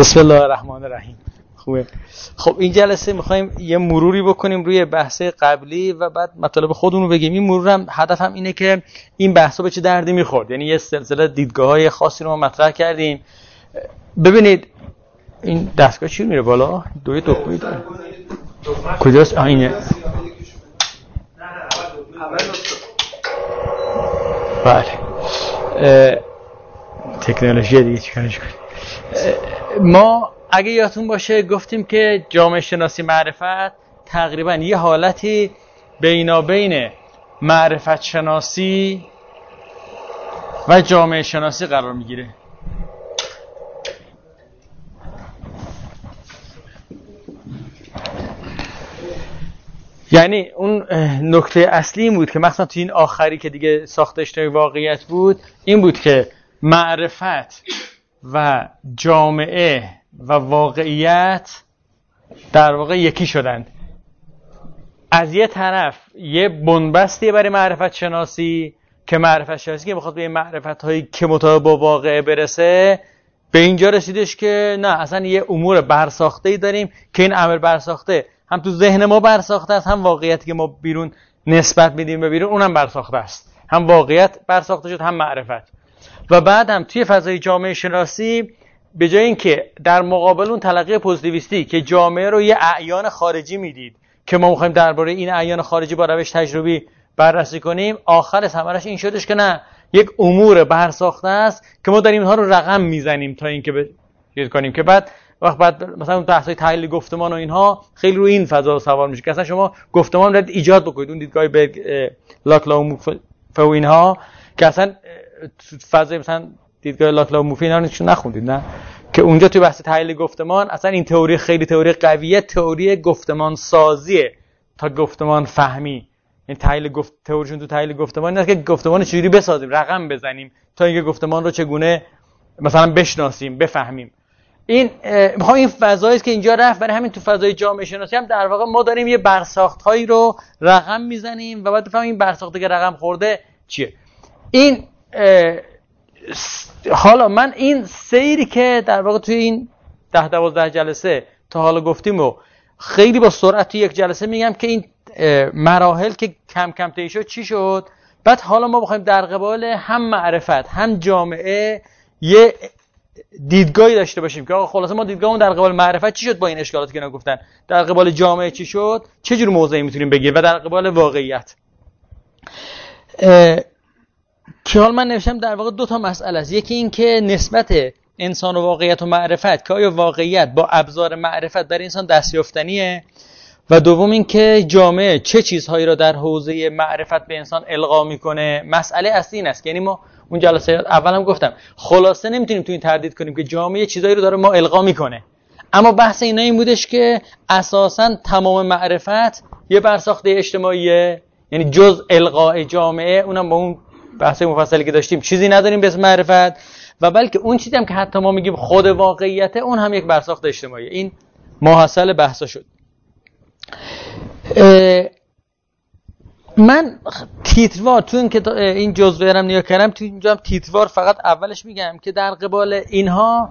بسم الله الرحمن الرحیم. خوبه. خب این جلسه میخوایم یه مروری بکنیم روی بحث قبلی و بعد مطالب خودمون رو بگیم. این مرورم هدفم اینه که این بحثا به چه دردی میخورد، یعنی یه سلسله دیدگاه‌های خاصی رو ما مطرح کردیم. ببینید این دستگاه چی میره بالا؟ دوی دکمه داره. کجاست؟ اینه. بله. تکنولوژی دیگه چیکارش کنیم؟ ما اگه یادتون باشه گفتیم که جامعه شناسی معرفت تقریبا یه حالتی بینابین معرفت شناسی و جامعه شناسی قرار میگیره. یعنی اون نکته اصلی این بود که مثلا تو این آخری که دیگه ساخت اجتماعی واقعیت بود، این بود که معرفت و جامعه و واقعیت در واقع یکی شدند. از یه طرف یه بنبستیه برای معرفت شناسی که معرفت شناسی که بخواد به این معرفت هایی که مطابق با واقعه برسه، به اینجا رسیدش که نه اصلا یه امور برساخته‌ای داریم که این امر برساخته هم تو ذهن ما برساخته است، هم واقعیتی که ما بیرون نسبت میدیم به بیرون اونم برساخته است. هم واقعیت برساخته شد هم معرفت. و بعد هم توی فضای جامعه شناسی به جای اینکه در مقابل اون تلقی پوزیتیویستی که جامعه رو یه اعیان خارجی میدید که ما می‌خوایم درباره این اعیان خارجی با روش تجربی بررسی کنیم، آخر ثمرش این شدش که نه، یک امور برساخته است که ما داریم اینها رو رقم میزنیم تا اینکه چیز کنیم که بعد مثلا اون بحث‌های تحلیل گفتمان و اینها خیلی رو این فضا سوار میشه که اصلا شما گفتمان رو ایجاد بکنید. اون دیدگاه لاکلا و موفی و اینها که اصلا فضای مثلا دیدگاه لاکلا و موفی اینا رو نخوندید نه، که اونجا توی بحث تحلیل گفتمان اصلا این تئوری خیلی تئوری قویه، تئوری گفتمان سازیه تا گفتمان فهمی. این تئوریشون تو تحلیل گفتمان اینه که گفتمان چجوری بسازیم، رقم بزنیم تا اینکه گفتمان رو چگونه مثلا بشناسیم، بفهمیم. این میخوام این فضایی است که اینجا رفت. برای همین تو فضای جامعه شناسی هم در واقع ما داریم یه برساخت‌هایی رو رقم میزنیم و بعد بفهمیم این برساخته که رقم خورده چیه. این حالا من این سیری که در واقع توی این 10-12 جلسه تا حالا گفتیم و خیلی با سرعت توی یک جلسه میگم که این مراحل که کم کم طی شد چی شد. بعد حالا ما بخوایم در قبال هم معرفت هم جامعه یه دیدگاهی داشته باشیم که آقا خلاصه ما دیدگاهمون در قبال معرفت چی شد با این اشکالاتی که اینا گفتن، در قبال جامعه چی شد، چه جور موضعی میتونیم بگیریم و در قبال واقعیت. که حال من نوشتم در واقع دو تا مسئله است. یکی این که نسبت انسان و واقعیت و معرفت که آیا واقعیت با ابزار معرفت در انسان دستیافتنیه، و دوم این که جامعه چه چیزهایی را در حوزه معرفت به انسان القا میکنه. مسئله اصلی این است که یعنی ما اون جلسه اولم گفتم خلاصه نمیتونیم تو این تردید کنیم که جامعه چیزایی رو داره ما القا میکنه، اما بحث اینا این بودش که اساساً تمام معرفت یه برساخته اجتماعیه، یعنی جز القاء جامعه اونم با اون بحث مفصلی که داشتیم چیزی نداریم به اسم معرفت، و بلکه اون چیزی هم که حتی ما میگیم خود واقعیته اون هم یک برساخته اجتماعیه. این ماحصل بحثا شد. من تیتروار تو این جزوه هم نگاه کردم، تو اینجا هم تیتروار فقط اولش میگم که در قبال اینها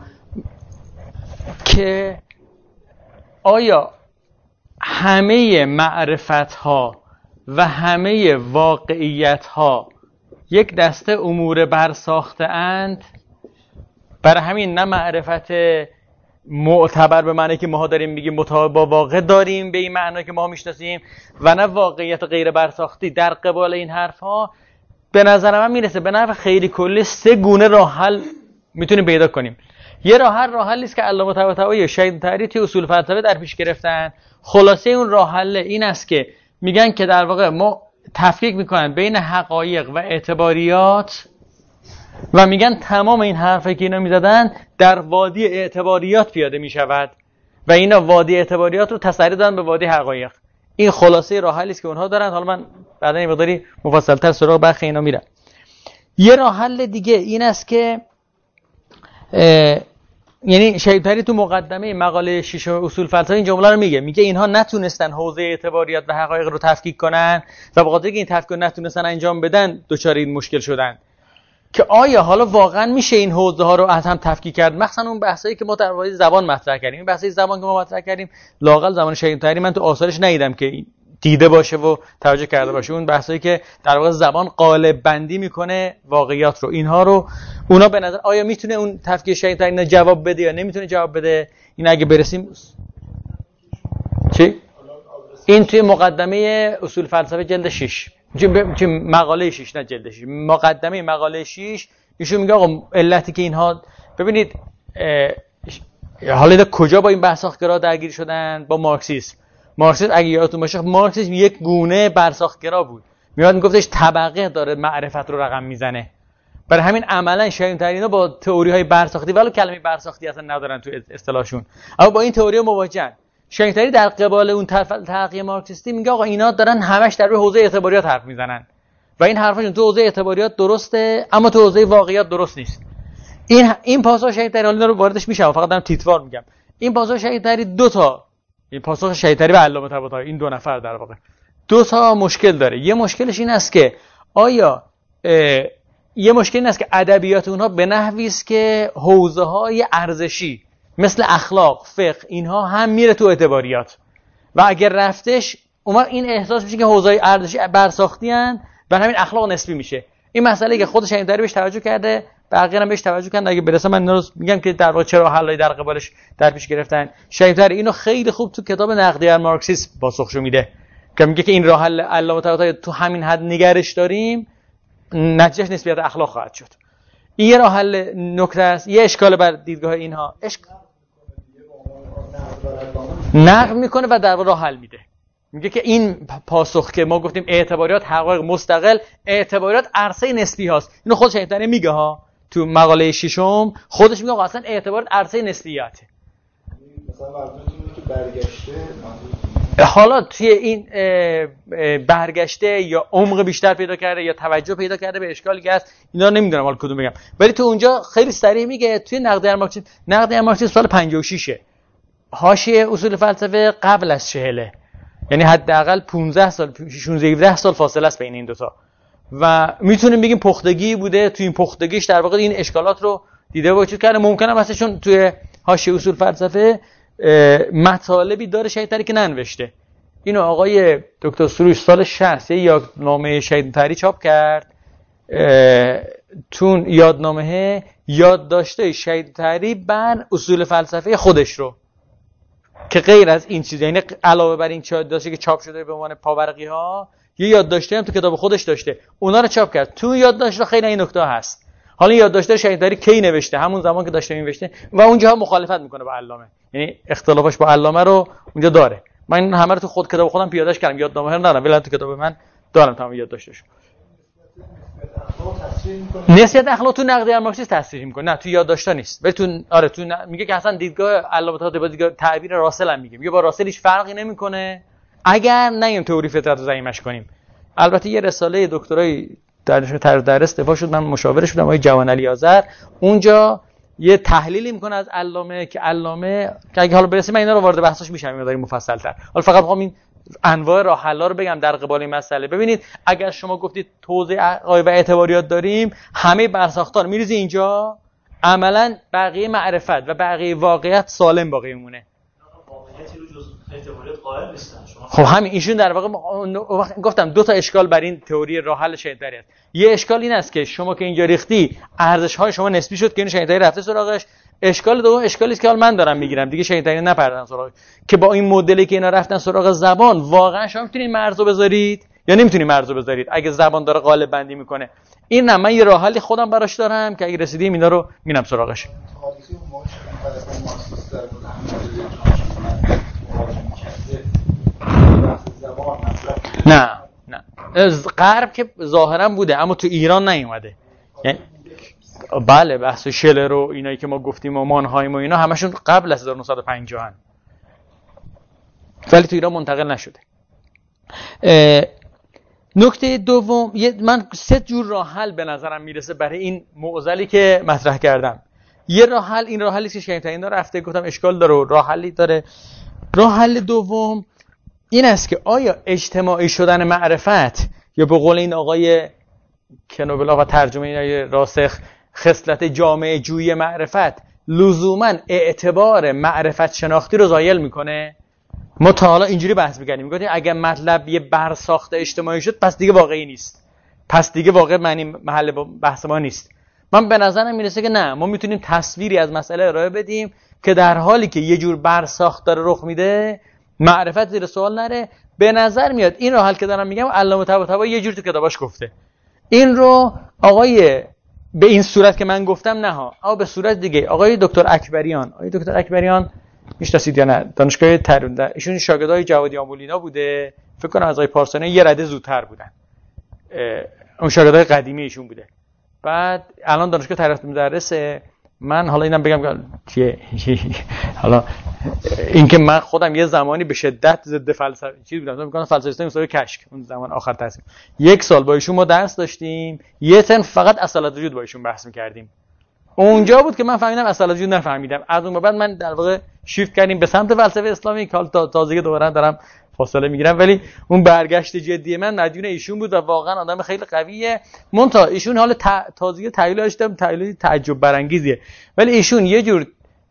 که آیا همه معرفت ها و همه واقعیت ها یک دسته امور برساخته اند. برای همین نه معرفت معتبر به معنی که ما داریم میگیم مطابق با واقع داریم به این معنی که ما میشناسیم، و نه واقعیت غیر برساختی. در قبال این حرف ها به نظر من میرسه به نحو خیلی کلی 3 گونه راه حل میتونیم پیدا کنیم. یه راه حلی است که علامه طباطبایی و شهید طاهری توی اصول فلسفه در پیش گرفتن. خلاصه اون راه حل این است که میگن که در واقع ما تفکیک میکنن بین حقایق و اعتباریات و میگن تمام این حرفی که اینا میزدن در وادی اعتباریات پیاده میشود و اینا وادی اعتباریات رو تسری دادن به وادی حقایق. این خلاصه راه حلی است که اونها دارن. حالا من بعدا این مقداری مفصل‌تر سراغ برخی اینا میرم. یه راه حل دیگه این است که یعنی شهید طاهری تو مقدمه مقاله 6 اصول فلسفه این جمله رو میگه اینها نتونستن حوزه اعتباریات و حقایق رو تفکیک کنن و به خاطر اینکه این تفکیک نتونستن انجام بدن دچار این مشکل شدن. که آیا حالا واقعا میشه این حوزه ها رو از هم تفکیک کرد، مثلا اون بحثایی که ما در مورد زبان مطرح کردیم. این بحثای زبان که ما مطرح کردیم لااقل زمان شیخ طاهری من تو آثارش ندیدم که دیده باشه و توجه کرده باشه. اون بحثایی که در واقع زبان قالب بندی میکنه واقعیات رو، اینها رو اونا به نظر آیا میتونه اون تفکیک شیخ طاهری جواب بده یا نمیتونه جواب بده؟ این اگه برسیم چی؟ این توی مقدمه اصول فلسفه جلد 6 چه مقاله 6 نه جلد 6 مقدمه مقاله 6 ایشون میگه آقا علتی که اینها ببینید حالا کجا با این برساختگرا درگیر شدن؟ با مارکسیسم اگه یادتون باشه مارکسیسم یک گونه برساختگرا بود، میاد میگفتش طبقه داره معرفت رو رقم میزنه. برای همین عملا شیخ طاهری با تئوری های برساختی ولو کلمه برساختی اصلا ندارن تو اصطلاحشون، اما با این تئوری مواجهن. شیخ طاهری در قبال اون تلقی مارکسیستی میگه آقا اینا دارن همش در روی حوزه اعتباریات حرف میزنن و این حرفاشون تو حوزه اعتباریات درسته اما تو حوزه واقعیات درست نیست. این پاسخ شیخ طاهری حالا رو واردش میشم، فقط دارم تیتوار میگم. این پاسخ شیخ طاهری دو تا، این پاسخ شیخ طاهری و علامه طباطبایی، این دو نفر در واقع دو تا مشکل داره. یه مشکلش این است که آیا یه مشکل این است که ادبیات اونها به نحوی است که حوزه‌های ارزشی مثل اخلاق، فقه اینها هم میره تو اعتباریات و اگر رفتش اون این احساس میشه که حوزه‌های ارزشی برساختی ان، برای همین اخلاق نسبی میشه. این مسئله که خودش این بهش توجه کرده، بقیه هم بهش توجه کردن. اگه برسه من اینو میگم که در واقع چرا حلای در قبالش در پیش گرفتن. شیخ طاهری اینو خیلی خوب تو کتاب نقدی مارکسیسم پاسخشو میده که میگه که این راه حل علامه طباطبایی تو همین حد نگرش داریم نتیجهش نسبیت اخلاق خواهد شد. این یه راه حل نکته است. یه اشکال بر دیدگاه اینها نقد میکنه و در راه حل میده. میگه که این پاسخ که ما گفتیم اعتباریات حقایق مستقل، اعتباریات عرصه نسبی هاست. اینو خودش شیخ طاهری میگه ها تو مقاله 6 خودش میگه اصلا اعتباریات عرصه نسبیاته. مثلا منظورتون که برگشته حالا توی این برگشته یا عمق بیشتر پیدا کرده یا توجه پیدا کرده به اشکالی که هست، اینا نمیدونم حالا کدوم بگم، ولی تو اونجا خیلی صریح میگه توی نقد مارکسیسم سال 56 حاشیه اصول فلسفه قبل از 40، یعنی حداقل 15 سال 16 سال فاصله است بین این دوتا و میتونیم بگیم پختگی بوده. توی این پختگیش در واقع این اشکالات رو دیده و وجود کرده. ممکنه واسه چون توی حاشیه اصول فلسفه مطالبی داره شیخ طاهری که ننوشته. اینو آقای دکتر سروش سال 60 یادنامه شیخ طاهری چاپ کرد. تون یادنامه یادداشته شیخ طاهری بر اصول فلسفه خودش رو که غیر از این چیز، یعنی علاوه بر این یادداشتی که چاپ شده به عنوان پاورقی ها، یه یادداشتی هم تو کتاب خودش داشته، اونا رو چاپ کرد. تو یادداشت خیلی این نکته هست. حالا یادداشت شیخ طاهری کی نوشته؟ همون زمان که داشته می‌نوشته و اونجا مخالفت میکنه با علامه، یعنی اختلافش با علامه رو اونجا داره. من همه رو تو خود کتاب خودم پیادهش کردم، یادنامه رو ندارم ولی تو کتاب من دارم تمام یادداشتش. نسبت اخلاق تو نقد مارکسیسم تصریح میکنه، نه تو یادداشتا نیست، ولی تو آره تو میگه که اصلا دیدگاه علامه طباطبایی دیدگاه تعبیر راسل هم میگه با راسل هیچ فرقی نمیکنه اگر نگیم تئوری فطرت رو ضعیفش کنیم. البته یه رساله دکترای درس دفاع شد، من مشاورش بودم، آقای جوان علی آذر، اونجا یه تحلیلی میکنه از علامه که علامه که اگه حالا برسیم من اینا رو وارد بحثش میشم مقداری مفصل‌تر. حالا فقط میخوام این انواع راه حل‌ها رو بگم در قبال این مسئله. ببینید اگر شما گفتید توزیع عقاید و اعتباریات داریم، همه برساختار میریزی اینجا، عملاً بقیه معرفت و بقیه واقعیت سالم باقی میمونه. واقعیتی رو جز اعتباریات قائل نیستن. خب همین ایشون در واقع گفتم دو تا اشکال بر این تئوری راه حل شیخ طاهری است. یه اشکال این است که شما که اینجا ریختی ارزش‌های شما نسبی شد که این شیخ طاهری رفته سراغش. اشکال دوم اشکالی است که حالا من دارم میگیرم دیگه، شیخ طاهری نپردازن سراغش، که با این مدلی که اینا رفتن سراغ زبان واقعا شما میتونید مرزو بذارید یا نمیتونید مرزو بذارید اگه زبان داره قالب بندی میکنه. این نه، من یه راه حلی خودم براش دارم که اگه رسیدیم اینا رو میرم سراغش. نه از غرب که ظاهرا بوده اما تو ایران نیومده. یعنی بله بحث شلر و اینایی که ما گفتیم و مانهایم و اینا همشون قبل از 1950 ان، ولی تو ایران منتقل نشده. نکته دوم، من 3 جور راه حل به نظرم میرسه برای این معضلی که مطرح کردم. یه راه حل این راه حلی که شیخ طاهری رفته گفتم اشکال داره و راه حلی داره. راه حل دوم این است که آیا اجتماعی شدن معرفت یا به قول این آقای کنوبلا و ترجمه اینای راسخ خصلت جامعه جویی معرفت لزوما اعتبار معرفت شناختی رو زایل میکنه؟ ما تا حالا اینجوری بحث می‌کردیم، میگفتیم اگر مطلب یه برساخت اجتماعی شد پس دیگه واقعی نیست، پس دیگه واقع معنی محل بحث ما نیست. من به نظرم میرسه که نه، ما میتونیم تصویری از مسئله ارائه بدیم که در حالی که یه جور برساخت داره رخ میده، معرفت زیر سوال نره. به نظر میاد این رو حل که دارم میگم علامه طباطبایی یه جور تو کتاباش گفته. این رو آقای به این صورت که من گفتم نه ها، اما به صورت دیگه آقای دکتر اکبریان میشناسید یا نه؟ دانشگاه تهران، ایشون شاگردای جوادی آمولینا بوده، فکر کنم از آقای پارسانی یه رده زودتر بودن، اون شاگردای قدیمی ایشون بوده. بعد الان دانشگاه تهران مدرسه. من حالا اینم بگم که حالا اینکه من خودم یه زمانی به شدت ضد فلسفه چیز بودم، فکر می‌کنم فلسفه مساوی کشک، اون زمان آخر تحصیل یک سال با ایشون ما درس داشتیم، یه ترم فقط اصالت وجود با ایشون بحث می‌کردیم. اونجا بود که من فهمیدم اصالت وجود نفهمیدم. از اون بعد من در واقع شیفت کردیم به سمت فلسفه اسلامی که حالا تازگی دوباره دارم فاصله میگیرم، ولی اون برگشت جدی من مدیون ایشون بود و واقعا آدم خیلی قویه. منتها ایشون حالا تازگی تحلیلش داشتم، تحلیل تعجب برانگیزیه، ولی ایشون یه جور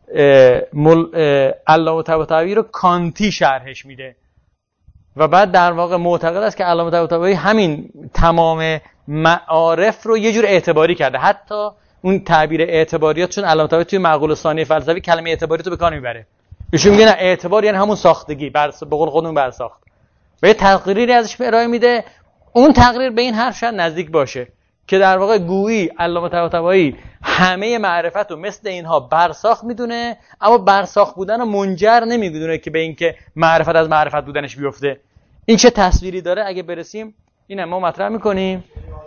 علامه طباطبایی رو کانتی شرحش میده و بعد در واقع معتقد است که علامه طباطبایی همین تمام معارف رو یه جور اعتباری کرده. حتی اون تعبیر اعتباریات، چون علامه طباطبایی توی معقول ثانی فلسفی کلمه اعتباری رو به کار میبره، ایشون میگه نه، اعتبار یعنی همون ساختگی، به قول خودمون برساخت، و یه تقریری ازش ارائه میده. اون تقریر به این حرف شاید نزدیک باشه که در واقع گویی علامه طباطبایی همه معرفت رو مثل اینها برساخت میدونه، اما برساخت بودن رو منجر نمیدونه که به اینکه معرفت از معرفت بودنش بیفته. این چه تصویری داره اگه برسیم اینم ما مطرح میکنیم.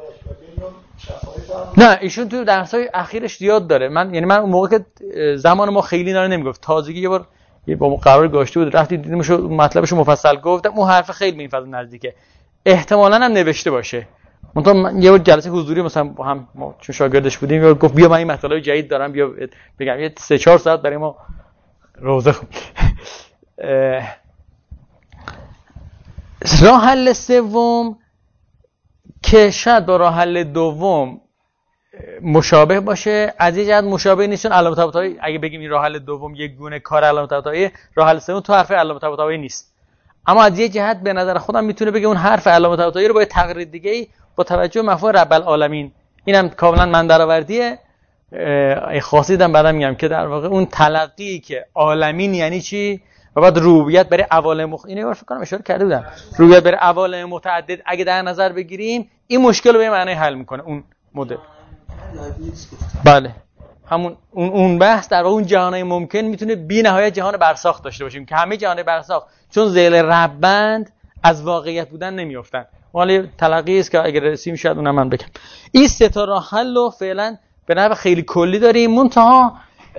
نه ایشون تو درسای اخیرش زیاد داره. من اون موقع که زمان ما خیلی اینا رو نمیگفت، تازگی یه بار با قرار گذاشته بود رفتیم دیدیمش، مطلبشو مفصل گفتم. اون حرف خیلی به این فضا نزدیکه، احتمالاً هم نوشته باشه. من یه بار جلسه حضوری مثلا با هم چون شاگردش بودیم گفت بیا من این مطالب جدید دارم، بیا بگم. یه 3-4 ساعت برای ما روزه خون. راه حل سوم که شاید با راه حل دوم مشابه باشه، از یه جهت مشابه نیست، چون علامه طباطبایی اگه بگیم این راه حل دوم یک گونه کار علامه طباطبایی، راه حل سوم تو حرف علامه طباطبایی نیست. اما از یه جهت به نظر خودم میتونه بگه اون حرف علامه طباطبایی رو با تقریر دیگه‌ای با توجه به مفهوم رب العالمین، اینم کاملا من درآوردیه خاصی دارم بعدم میگم که در واقع اون تلقی که عالمین یعنی چی و بعد ربوبیت برای عوالم اینو فکر کنم اشاره کرده بودم، ربوبیت برای عوالم متعدد اگه در نظر بگیریم این مشکل رو به معنی حل میکنه اون مدل. بله همون اون بحث در واقع اون جهانای ممکن میتونه بی نهایت جهان برساخت داشته باشیم که همه جهان برساخت چون ذیل ربند از واقعیت بودن نمیافتن. ولی تلقی است که اگر رسیم شاید اونم من بگم. این سه تا راه حل رو فعلا به نحو خیلی کلی داریم. منتها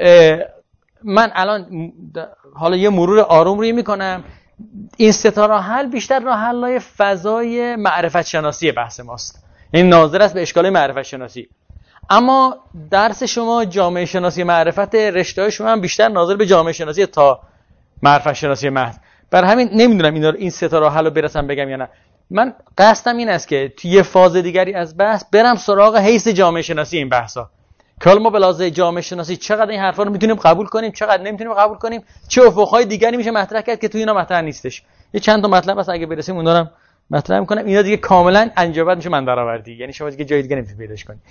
من الان حالا یه مرور آروم روی میکنم. این سه تا راه حل بیشتر راه حل‌های فضای معرفت شناسی بحث ماست، یعنی ناظر است به اشکال معرفت شناسی. اما درس شما جامعه شناسی معرفت، رشته‌های شما هم بیشتر ناظر به جامعه شناسی تا معرفت شناسی محض. برای همین نمیدونم این سه تا راه حل رو برسم بگم یا نه. من قصدم این است که توی یه فاز دیگری از بحث برم سراغ حیث جامعه شناسی این بحثا، که حالا ما به لحاظ جامعه شناسی چقدر این حرفا رو میتونیم قبول کنیم، چقدر نمیتونیم قبول کنیم، چه افق‌های دیگری میشه مطرح کرد که توی اینا مطرح نیستش. یه چند تا مطلب هست اگه برسیم اونا رو مطرح می‌کنم. اینا دیگه کاملا انجابت میشه من درآوردی، یعنی شما دیگه جای دیگه نمیتونید پیداش کنید.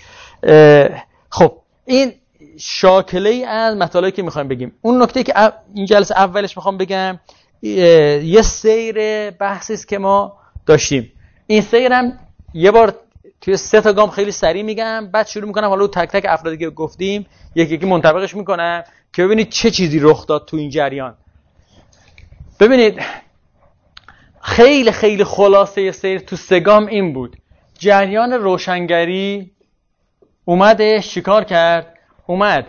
خب این شاکله‌ای از مطالبی که می‌خوایم بگیم. اون نکته که این جلسه اولش می‌خوام بگم یه سیر بحثی است که ما داشتیم. این سیرم یه بار توی 3 تا گام خیلی سریع میگم، بعد شروع میکنم حالا تک تک افرادی که گفتیم یکی یکی منطبقش میکنم که ببینید چه چیزی رخ داد تو این جریان. ببینید خیلی خیلی خلاصه سیر تو 3 گام این بود. جریان روشنگری اومد شکار کرد، اومد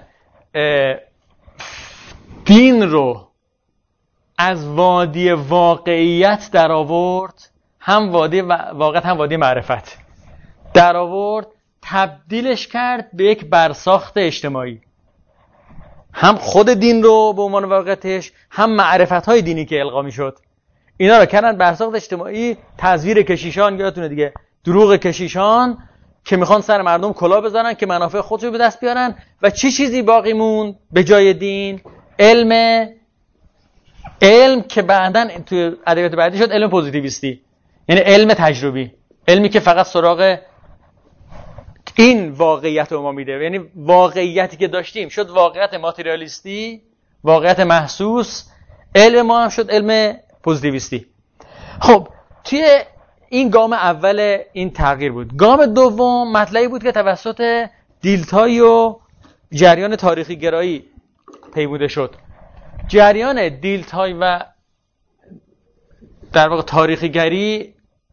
دین رو از وادی واقعیت در آورد، هم وادی واقعیت هم وادی معرفت در آورد، تبدیلش کرد به یک برساخت اجتماعی. هم خود دین رو به عنوان واقعیتش، هم معرفت‌های دینی که القا می‌شد، اینا رو کردن برساخت اجتماعی. تزویر کشیشان، یادتونه دیگه، دروغ کشیشان که میخوان سر مردم کلاه بزنن که منافع خودشو به دست بیارن. و چه چیزی باقی موند به جای دین؟ علم که بعداً تو ادبیات بعدی شد علم پوزیتیویستی، یعنی علم تجربی، علمی که فقط سراغ این واقعیت رو ما میده. یعنی واقعیتی که داشتیم شد واقعیت ماتریالیستی، واقعیت محسوس. علم ما هم شد علم پوزیتیویستی. خب توی این گام اول این تغییر بود. گام دوم مطلبی بود که توسط دیلتای و جریان تاریخی گرایی پیموده شد. جریان دیلتای و در واقع تاریخی گری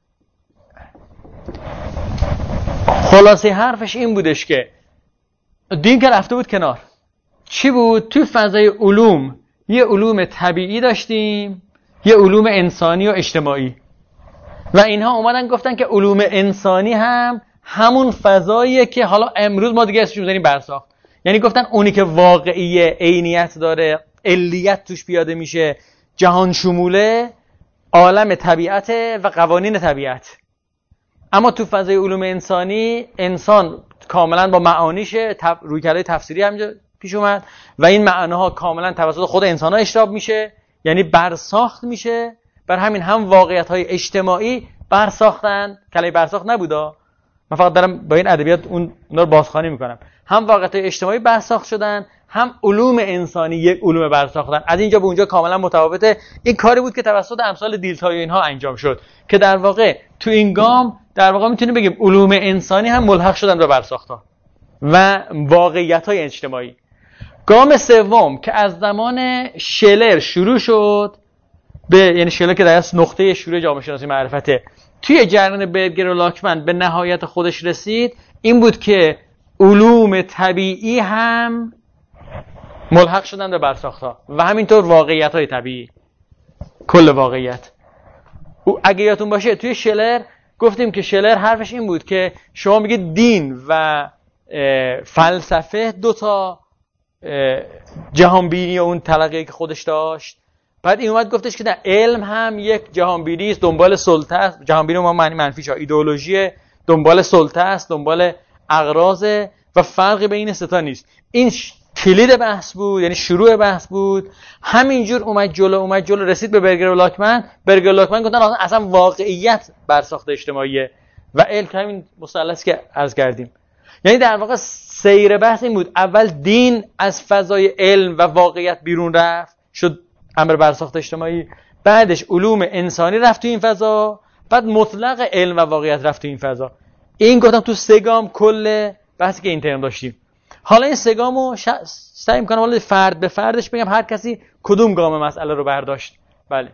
خلاصه حرفش این بودش که دین که رفته بود کنار. چی بود؟ توی فضای علوم یه علوم طبیعی داشتیم، یه علوم انسانی و اجتماعی، و اینها اومدن گفتن که علوم انسانی هم همون فضاییه که حالا امروز ما دیگه اسمش می‌ذاریم برساخت. یعنی گفتن اونی که واقعی عینیت داره، علیت توش پیاده میشه، جهان شموله، عالم طبیعت و قوانین طبیعت. اما تو فضای علوم انسانی انسان کاملا با معانیش رویکردهای تفسیری همینجا پیش اومد و این معناها کاملا توسط خود انسان‌ها اشراب میشه، یعنی برساخت میشه. بر همین هم واقعیت‌های اجتماعی برساختن. کلمه برساخت نبودا، من فقط دارم با این ادبیات اونا رو بازخوانی میکنم. هم واقعیت‌های اجتماعی برساخت شدن، هم علوم انسانی یک علوم برساختن. از اینجا به اونجا کاملا متفاوته. این کاری بود که توسط امثال دیلتای اینها انجام شد که در واقع تو این گام در واقع میتونیم بگیم علوم انسانی هم ملحق شدن به برساخت‌ها و واقعیت‌های اجتماعی. گام سوم که از زمان شلر شروع شد، یعنی شلر که در اصل نقطه شروع جامعه شناسی معرفته، توی جریان برگر و لاکمن به نهایت خودش رسید، این بود که علوم طبیعی هم ملحق شدن به برساخت‌ها و همینطور واقعیت‌های طبیعی، کل واقعیت. اگه یادتون باشه توی شلر گفتیم که شلر حرفش این بود که شما میگید دین و فلسفه دوتا جهانبینی اون تلقیه که خودش داشت. بعد این اومد گفتش که نه، علم هم یک جهانبینی است، دنبال سلطه است. جهانبینی ما معنی منفیش ها، ایدئولوژی، دنبال سلطه است، دنبال اغراض و فرقی بین این ستا نیست. این کلید بحث بود، یعنی شروع بحث بود. همینجور اومد جلو رسید به برگر و لاکمن. برگر و لاکمن گفتن اصلا واقعیت برساخت اجتماعیه و علم همین مثلثی که عرض کردیم. یعنی در واقع سیر بحث این بود، اول دین از فضای علم و واقعیت بیرون رفت، شد امر برساخت اجتماعی. بعدش علوم انسانی رفت تو این فضا، بعد مطلق علم و واقعیت رفت تو این فضا. این گفتم تو سه گام کل بحثی که این ترم داشتیم. حالا این سه گامو سعی می‌کنم حالا فرد به فردش بگم هر کسی کدوم گام مسئله رو برداشت. بله.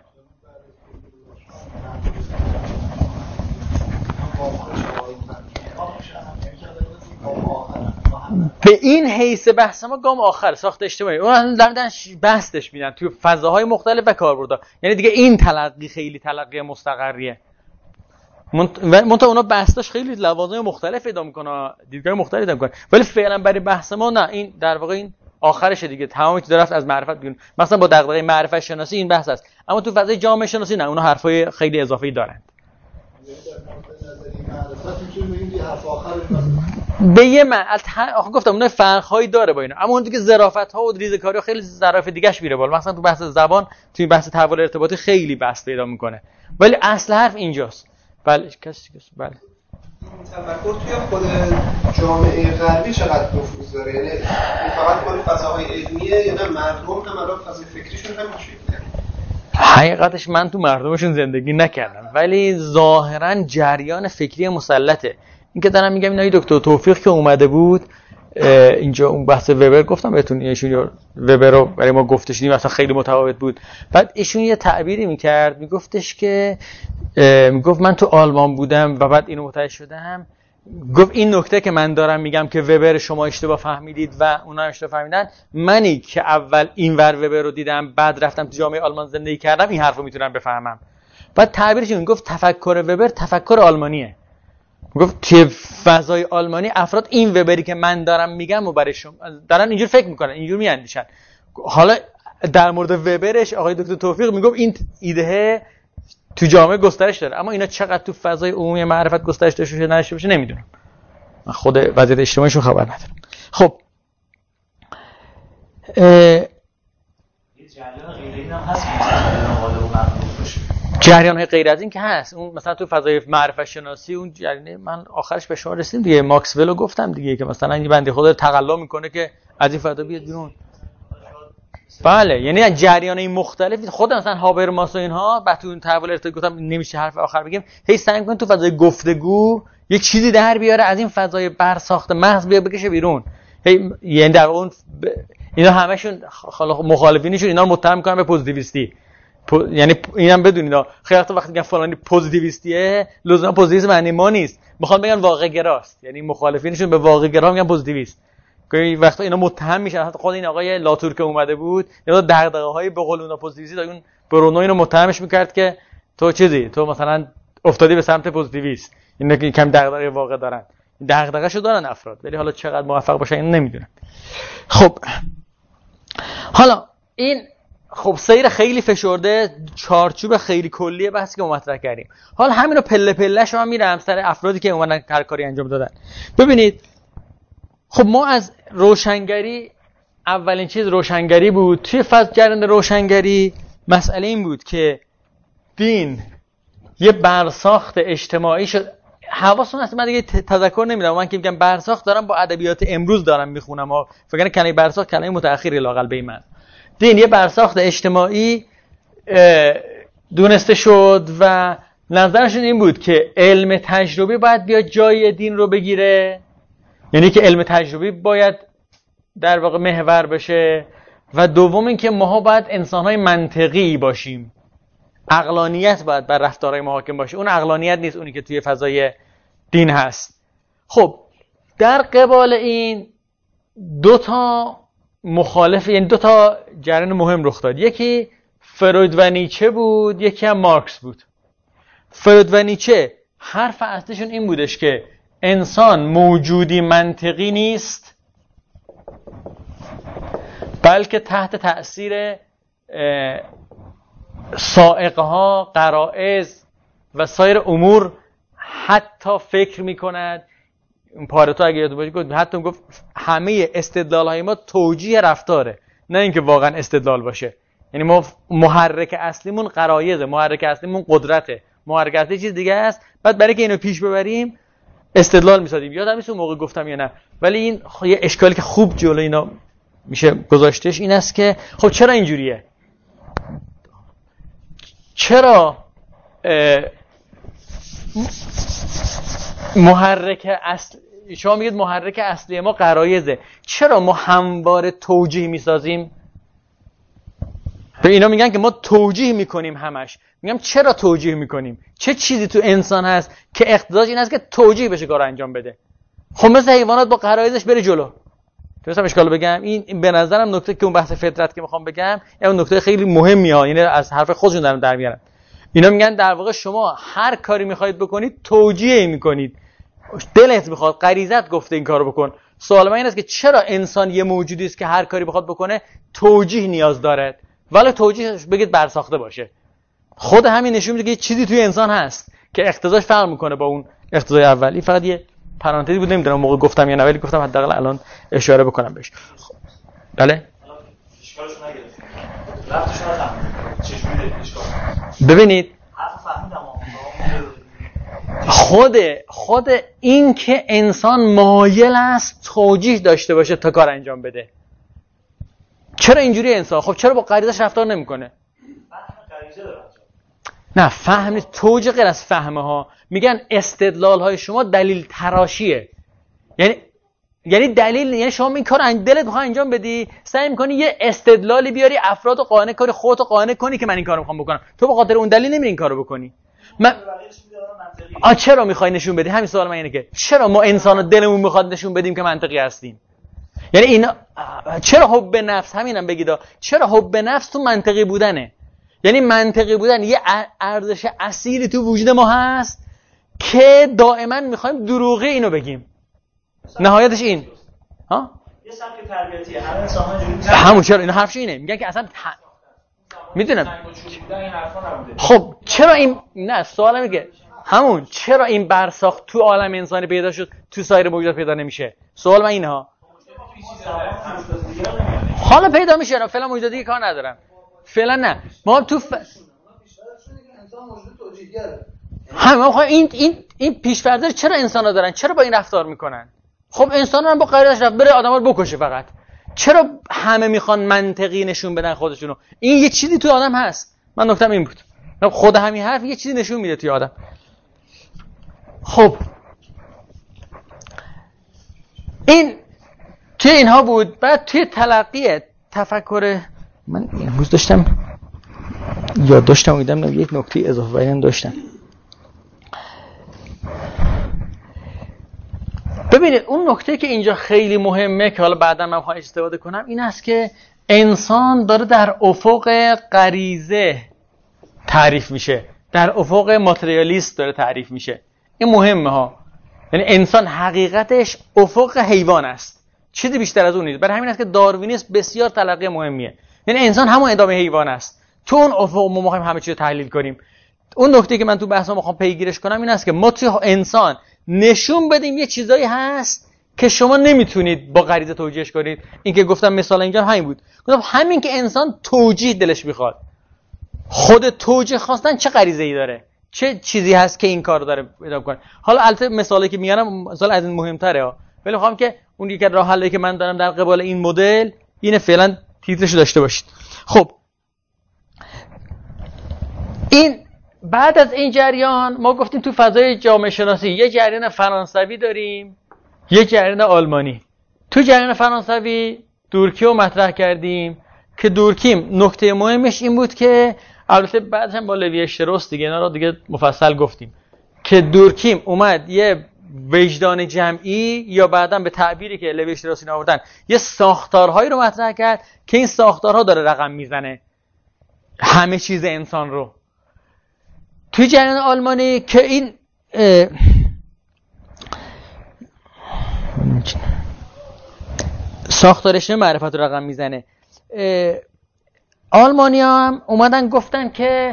به این حیث بحث ما گام آخر ساخت اجتماعی، اون دارن بحثش میدن توی فضاهای مختلف و کاربردها. یعنی دیگه این تلقی خیلی تلقی مستقریه. منتها اونا بحثش خیلی لوازم مختلف پیدا میکنه، دیدگاه مختلف پیدا میکنه، ولی فعلا برای بحث ما نه، این در واقع این آخرشه دیگه. تمامی که رفت از معرفت بیرون، مثلا با دغدغه معرفت شناسی این بحث است، اما تو فضای جامعه شناسی نه، اونا حرفای خیلی اضافه‌ای دارن. به یه آخه گفتم اون فرق‌هایی داره با اینا، اما اون دیگه ظرافت‌ها و ریزه‌کاری‌ها خیلی ظرافت دیگه‌اش میره بالا. مثلا تو بحث زبان، توی بحث تحول ارتباطی خیلی بحث پیدا میکنه، ولی اصل حرف اینجاست. بله کسی بله. تفکر توی خود جامعه غربی چقدر نفوذ داره؟ یعنی این فقط کل فضاهای علمیه یا نه مردم هم الان فضای فکریشون هم میشه؟ حقیقتش من تو مردمشون زندگی نکردم، ولی ظاهرا جریان فکری مسلطه. این که دارم میگم اینای دکتر توفیق که اومده بود اینجا، اون بحث وبر گفتم بهتون، ایشون وبر رو برای ما گفتش دیدیم اصلا خیلی متفاوت بود. بعد ایشون یه تعبیری میکرد، میگفتش که میگفت من تو آلمان بودم و بعد اینو متوجه شدم، گفت این نکته که من دارم میگم که وبر شما اشتباه فهمیدید و اونا اشتباه فهمیدن، منی که اول اینور وبر رو دیدم بعد رفتم تو جامعه آلمان زندگی کردم این حرفو میتونم بفهمم. بعد تعبیرش این گفت تفکر وبر تفکر آلمانیه. گفت توی فضای آلمانی افراد این وبری که من دارم میگم و برای شما دارن اینجور فکر میکنن، اینجور میاندیشن. حالا در مورد وبرش آقای دکتر توفیق میگفت این ایده تو جامعه گسترش داره، اما اینا چقدر تو فضای عمومی معرفت گسترش داشته باشه نشه باشه نمیدونم. من خود وضعیت اجتماعیشون خبر ندارم. خب جریان غیر از این که هست، اون مثلا تو فضای معرفت شناسی اون جریان، من آخرش به شما رسیدم دیگه، ماکسول رو گفتم دیگه که مثلا این بنده خدا تقلا میکنه که از این فضا بیاد بیرون. بله، یعنی جریان‌های مختلف. خود مثلا هابرماس و اینها بتون تحول ارتباطی گفتم نمیشه حرف آخر بگیم، هی سعی می‌کنه تو فضای گفتگو یک چیزی در بیاره از این فضای برساخته محض بیا بکشه بیرون. هی یعنی در اون اینا همشون مخالفینشون اینا رو متهم می‌کنن به پوزیتیویستی. یعنی اینم بدونید خیلی وقتی میگن فلانی پوزیتیویستیه، لزوما پوزیتیویسم معنی ما نیست، میخوان بگن واقع گراست. یعنی مخالفینشون به واقع گرا میگن پوزیتیویست. که وقتا اینا متهم میشن. حتی خود این آقای لاتور که اومده بود اینا دغدغه‌های به قول اونا پوزیتیویستی داشت، برونو اینو متهمش میکرد که تو چیزی، تو مثلا افتادی به سمت پوزیتیویست. اینا که کم دغدغه واقع دارن، دغدغه‌شو دارن افراد، ولی حالا چقدر موفق باشن اینو نمیدونم. خب حالا این خب سیر خیلی فشرده، چارچوب خیلی کلیه بحثی که ما مطرح کردیم. حالا همینو پله پله‌اش من میرم سر افرادی که اومدن هر کاری انجام دادن. ببینید خب ما از روشنگری، اولین چیز روشنگری بود. توی فاز جریان روشنگری مسئله این بود که دین یه برساخت اجتماعی شد. حواستون هست من دیگه تذکر نمیدم، من که میگم برساخت دارم با ادبیات امروز دارم میخونم ها، فکر کنم کلمه برساخت کلمه متأخری لااقل به من. دین یه برساخت اجتماعی دونسته شد و نظرشون این بود که علم تجربی باید بیاد جای دین رو بگیره، یعنی که علم تجربی باید در واقع محور بشه. و دوم این که ماها باید انسان‌های منطقی باشیم، عقلانیت باید بر رفتارهای ما حاکم باشه. اون عقلانیت نیست اونی که توی فضای دین هست. خب در قبال این دو تا مخالف، یعنی دو تا جریان مهم رخ داد. یکی فروید و نیچه بود، یکی هم مارکس بود. فروید و نیچه حرف اصلیشون این بودش که انسان موجودی منطقی نیست، بلکه تحت تأثیر سائقه‌ها، غرائز و سایر امور حتی فکر می‌کند. اون پارتو اگه یاد باشه گفت، حتی گفت همه استدلال‌های ما توجیه رفتاره، نه اینکه واقعا استدلال باشه. یعنی ما محرک اصلیمون غرایزه، محرک اصلیمون قدرته، محرک اصلی چیز دیگه است. بعد برای که اینو پیش ببریم استدلال می‌سازیم. یادم نیست اون موقع گفتم یا نه، ولی این یه اشکالی که خوب جلوی اینا میشه گذاشتش این است که خب چرا اینجوریه؟ چرا محرک اصل، شما میگید محرک اصلی ما غرایزه، چرا ما همواره توجیه میسازیم؟ به اینا میگن که ما توجیه میکنیم همش. میگم چرا توجیه میکنیم؟ چه چیزی تو انسان هست که اقتضاش این است که توجیه بشه کارو انجام بده؟ خب مثل حیوانات با غرایزش بره جلو. درستم اشکالو بگم؟ این به نظرم نکته که اون بحث فطرت که میخوام بگم، اون نکته خیلی مهمی ها، یعنی از حرف خودشون دارم در میارم. اینا میگن در واقع شما هر کاری میخواید بکنید توجیه میکنید، دلت میخواد، غریزت گفته این کارو بکن. سوال من این است که چرا انسان یه موجودی است که هر کاری بخواد بکنه توجیه نیاز داره، ولی توجیهش بگید برساخته باشه؟ خود همین نشون میده که چیزی توی انسان هست که اقتضاش فرق میکنه با اون اقتضای اولی. فقط یه پرانتزی بود، نمیدونم موقع گفتم یا نه، ولی گفتم حداقل الان اشاره بکنم بهش. بله اشکالش نگرفتم، رفتش نفهمیدم چجوری اشکال. ببینید حرف فهمیدم خود این که انسان مایل است توجیه داشته باشه تا کار انجام بده. چرا اینجوری انسان؟ خب چرا با غریزش رفتار نمیکنه؟ غریزه داره. نه فهم نیست، توجیه غیر از فهمه ها. میگن استدلال های شما دلیل تراشیه. یعنی دلیل، یعنی شما این کار دلت میخواد انجام بدی، سعی میکنی یه استدلالی بیاری افرادو قانع کنی، خودتو قانع کنی که من این کارو میخوام بکنم. تو به خاطر اون دلیل نمیری این کارو بکنی. چرا میخوای نشون بدی؟ همین سوال من اینه که چرا ما انسانو دلمون میخواد نشون بدیم که منطقی هستیم؟ یعنی اینا چرا حب نفس، همینم بگید، چرا حب نفس تو منطقی بودنه؟ یعنی منطقی بودن یه ارزش اصیلی تو وجود ما هست که دائما میخوایم دروغی اینو بگیم. نهایتش این ها یه سبک تربیتیه، همه انسان‌ها اینجوری همون. چرا اینا حرفش اینه؟ میگن که اصلا میدونم. این حرفا نبوده. خب چرا این، نه سوالم میگه همون چرا این برساخت تو عالم انسانی پیدا شد تو سایر موجودات پیدا نمیشه؟ سوال من اینها. حالا پیدا میشه، فعلا موجودات دیگه کار ندارم، فعلا نه. ما تو همه این پیش‌فرض چرا انسان‌ها دارن؟ چرا با این رفتار میکنن؟ خب انسان‌ها هم با غیرتش رفت بره آدم‌ها رو بکشه فقط. چرا همه میخوان منطقی نشون بدن خودشونو؟ این یه چیزی تو آدم هست. من نکتم این بود. خود همین حرف یه چیزی نشون میده توی آدم. خب این توی اینها بود. بعد توی تلقی تفکر من امروز داشتم امیدم یک نکته اضافه بیان داشتم. ببینید اون نکته که اینجا خیلی مهمه که حالا بعدا من خواهم استفاده کنم این است که انسان داره در افق غریزه تعریف میشه، در افق ماتریالیست داره تعریف میشه. این مهمه ها. یعنی انسان حقیقتش افق حیوان است، چیزی بیشتر از اون نیست. برای همین است که داروینیسم بسیار تلقی مهمیه. یعنی انسان همون ادامه حیوان است. تو اون افق ما می‌خوایم همه چیز رو تحلیل کنیم. اون نکته که من تو بحثم می‌خوام پیگیرش کنم این است که ما توی انسان نشون بدیم یه چیزایی هست که شما نمیتونید با غریزه توجیهش کنید. این که گفتم مثال اینجا همین بود. گفتم همین که انسان توجیه دلش می‌خواد. خود توجیه خواستن چه غریزه‌ای داره؟ چه چیزی هست که این کارو داره پیدا کنه؟ حالا البته مثالی که میگم مثال از این مهم‌تره ها. ولی می‌خوام که اون یکی راه حلی که من دارم در قبال این مدل اینه، فعلا تیترشو داشته باشید. خب این بعد از این جریان ما گفتیم تو فضای جامعه شناسی یه جریان فرانسوی داریم، یه جریان آلمانی. تو جریان فرانسوی دورکیو مطرح کردیم که دورکیم نکته مهمش این بود که البته بعدش هم با لوی اشتراس دیگه اینا رو دیگه مفصل گفتیم که دورکیم اومد یه وجدان جمعی یا بعداً به تعبیری که لوی اشتراس اینا آوردن یه ساختارهایی رو مطرح کرد که این ساختارها داره رقم میزنه همه چیز انسان رو. توی جریان آلمانی که این ساختارش معرفت رو رقم میزنه، آلمانی هم اومدن گفتن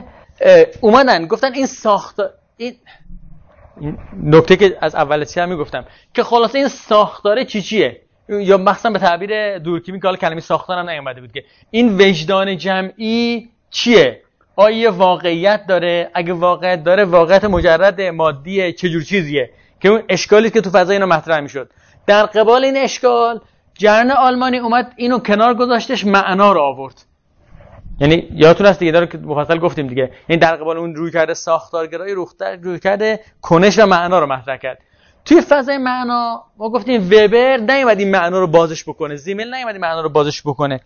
این ساختار این نکته که از اول چی هم میگفتم که خلاصه این ساختاره چیه یا مخصوصا به تعبیر دورکیمی که حالا کلمه ساختار هم نیومده بود که این وجدان جمعی چیه؟ آیا واقعیت داره؟ اگه واقعیت داره واقعیت مجرد مادیه چه جور چیزیه؟ که اون اشکالی که تو فضای اینا مطرح میشد. در قبال این اشکال جریان آلمانی اومد اینو کنار گذاشتش، معنا رو آورد. یعنی یادتون هست دیگه داره که مفصل گفتیم دیگه، یعنی در قبال اون رویکرد ساختارگرایی رویکرد کنش و معنا رو مطرح کرد. توی فضای معنا ما گفتیم وبر نیومد این معنا رو بازش بکنه، زیمل نیومد این معنا رو بازش بکنه.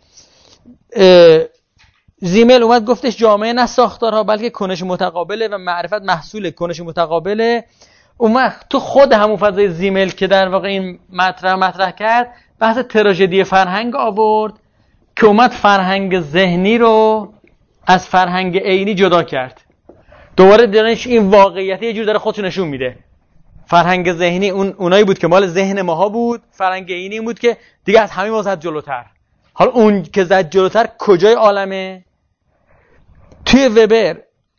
زیمل اومد گفتش جامعه نه ساختارها بلکه کنش متقابله و معرفت محصول کنش متقابله. اومد تو خود همون فضای زیمل که در واقع این مطرح کرد بحث تراژدی فرهنگ آورد که اومد فرهنگ ذهنی رو از فرهنگ عینی جدا کرد. دوباره درنش این واقعیت یه جور داره خودشو نشون میده. فرهنگ ذهنی اونایی بود که مال ذهن ماها بود، فرهنگ عینی بود که دیگه از همه ما زد جلوتر. حالا اون که زد جلوتر کجای عالمه؟ توی وبر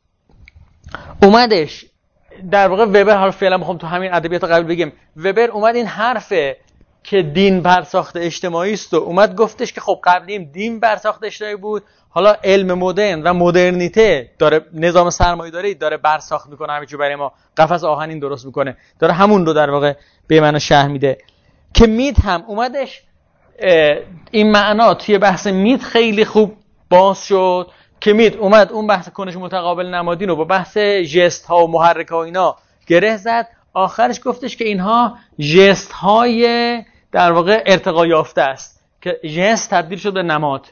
اومدش در واقع وبر، حالا فعلا میخوام تو همین ادبیات قبل بگم، وبر اومد این حرفه که دین برساخت اجتماعی است و اومد گفتش که خب قبلیم دین برساخت اجتماعی بود، حالا علم مدرن و مدرنیته داره نظام سرمایه‌داری داره برساخت میکنه، همه چی برای ما قفس آهنین درست میکنه، داره همون رو در واقع به معنا شرح میده. که میت هم اومدش این معنا توی بحث میت خیلی خوب باز شد که میت اومد اون بحث کنش متقابل نمادین رو با بحث ژست ها و محرک ها اینا گره زد. آخرش گفتش که اینها ژست های در واقع ارتقا یافته است که ژست تبدیل شد به نماد.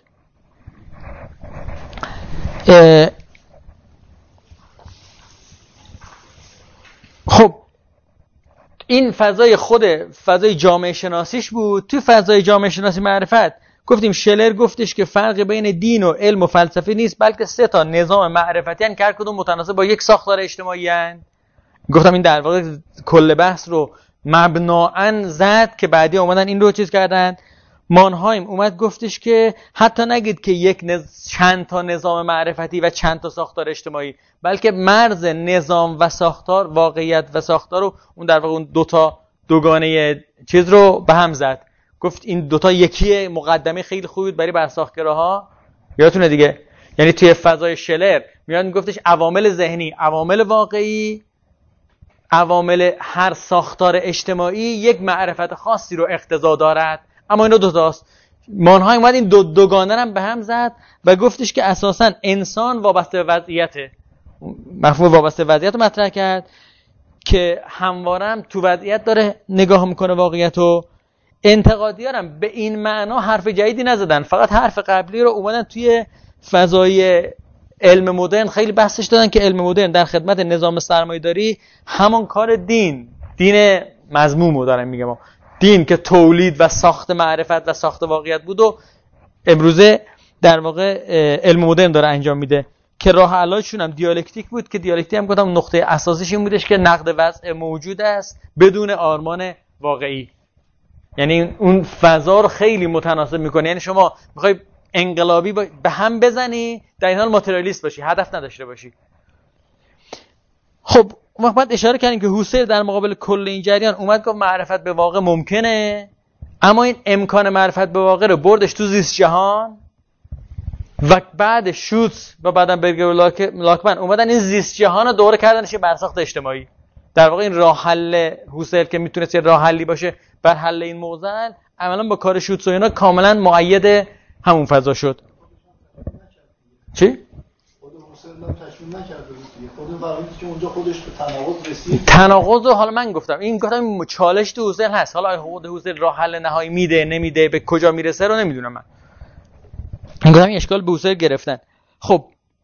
خب این فضای جامعه شناسیش بود. تو فضای جامعه شناسی معرفت گفتیم شلر گفتش که فرق بین دین و علم و فلسفه نیست بلکه 3 نظام معرفتی هستند که هر کدوم متناسب با یک ساختار اجتماعی هستند. گفتم این در واقع کل بحث رو مبناً زد که بعدی اومدن این رو چیز کردن. مانهایم اومد گفتش که حتی نگید که چند تا نظام معرفتی و چند تا ساختار اجتماعی، بلکه مرز نظام و ساختار، واقعیت و ساختار رو اون در واقع اون دوتا دوگانه چیز رو به هم زد. گفت این دوتا یکیه. مقدمه خیلی خوبی بود برای برساختگراها، یادتونه دیگه. یعنی توی فضای شلر میاد میگفتش عوامل ذهنی، عوامل واقعی، عوامل هر ساختار اجتماعی یک معرفت خاصی رو اقتضا دارد، اما اینا دوتاست. مانهای اومد این دوگانه هم به هم زد و گفتش که اساساً انسان وابسته به وضعیته. مفهوم وابسته به وضعیت رو مطرح کرد که هموارم تو وضعیت داره نگاه میکنه واقعیت رو. انتقادیارم به این معنا حرف جدیدی نزدن، فقط حرف قبلی رو اومدن توی فضای علم مدرن خیلی بحثش دادن که علم مدرن در خدمت نظام سرمایه‌داری همون کار دین مذموم رو دارن میگم، دین که تولید و ساخت معرفت و ساخت واقعیت بود و امروزه در واقع علم مدرن داره انجام میده که راه حلشون هم دیالکتیک بود که دیالکتیک هم گفتم نقطه اساسیش این بودش که نقد وضع موجود است بدون آرمان واقعی. یعنی اون فضا رو خیلی متناسب میکنه. یعنی شما میخوای انقلابی به هم بزنی، در این حال ماتریالیست باشی، هدف نداشته باشی. خب ما بعد اشاره کردیم که هوسل در مقابل کل این جریان اومد گفت معرفت به واقع ممکنه، اما این امکان معرفت به واقع رو بردش تو زیست جهان و بعد شوتس و بعدم برگر و لاکمن اومدن این زیست جهان رو دوره کردنش برساخت اجتماعی. در واقع این راه حل هوسل که میتونست یه راه حلی باشه بر حل این معضل، عملا با کار شوتس و اینا کاملا مؤید همون فضا شد. چی؟ خود هوسل هم تشویق نکرده بود. خود فرضی که اونجا خودش به تناقض رسید. تناقض رو حالا من گفتم این چالش تو هوسل هست. حالا خود هوسل راه حل نهایی میده نمیده، به کجا میرسه رو نمیدونم من. این گفتم این اشکال به هوسل گرفتن. خب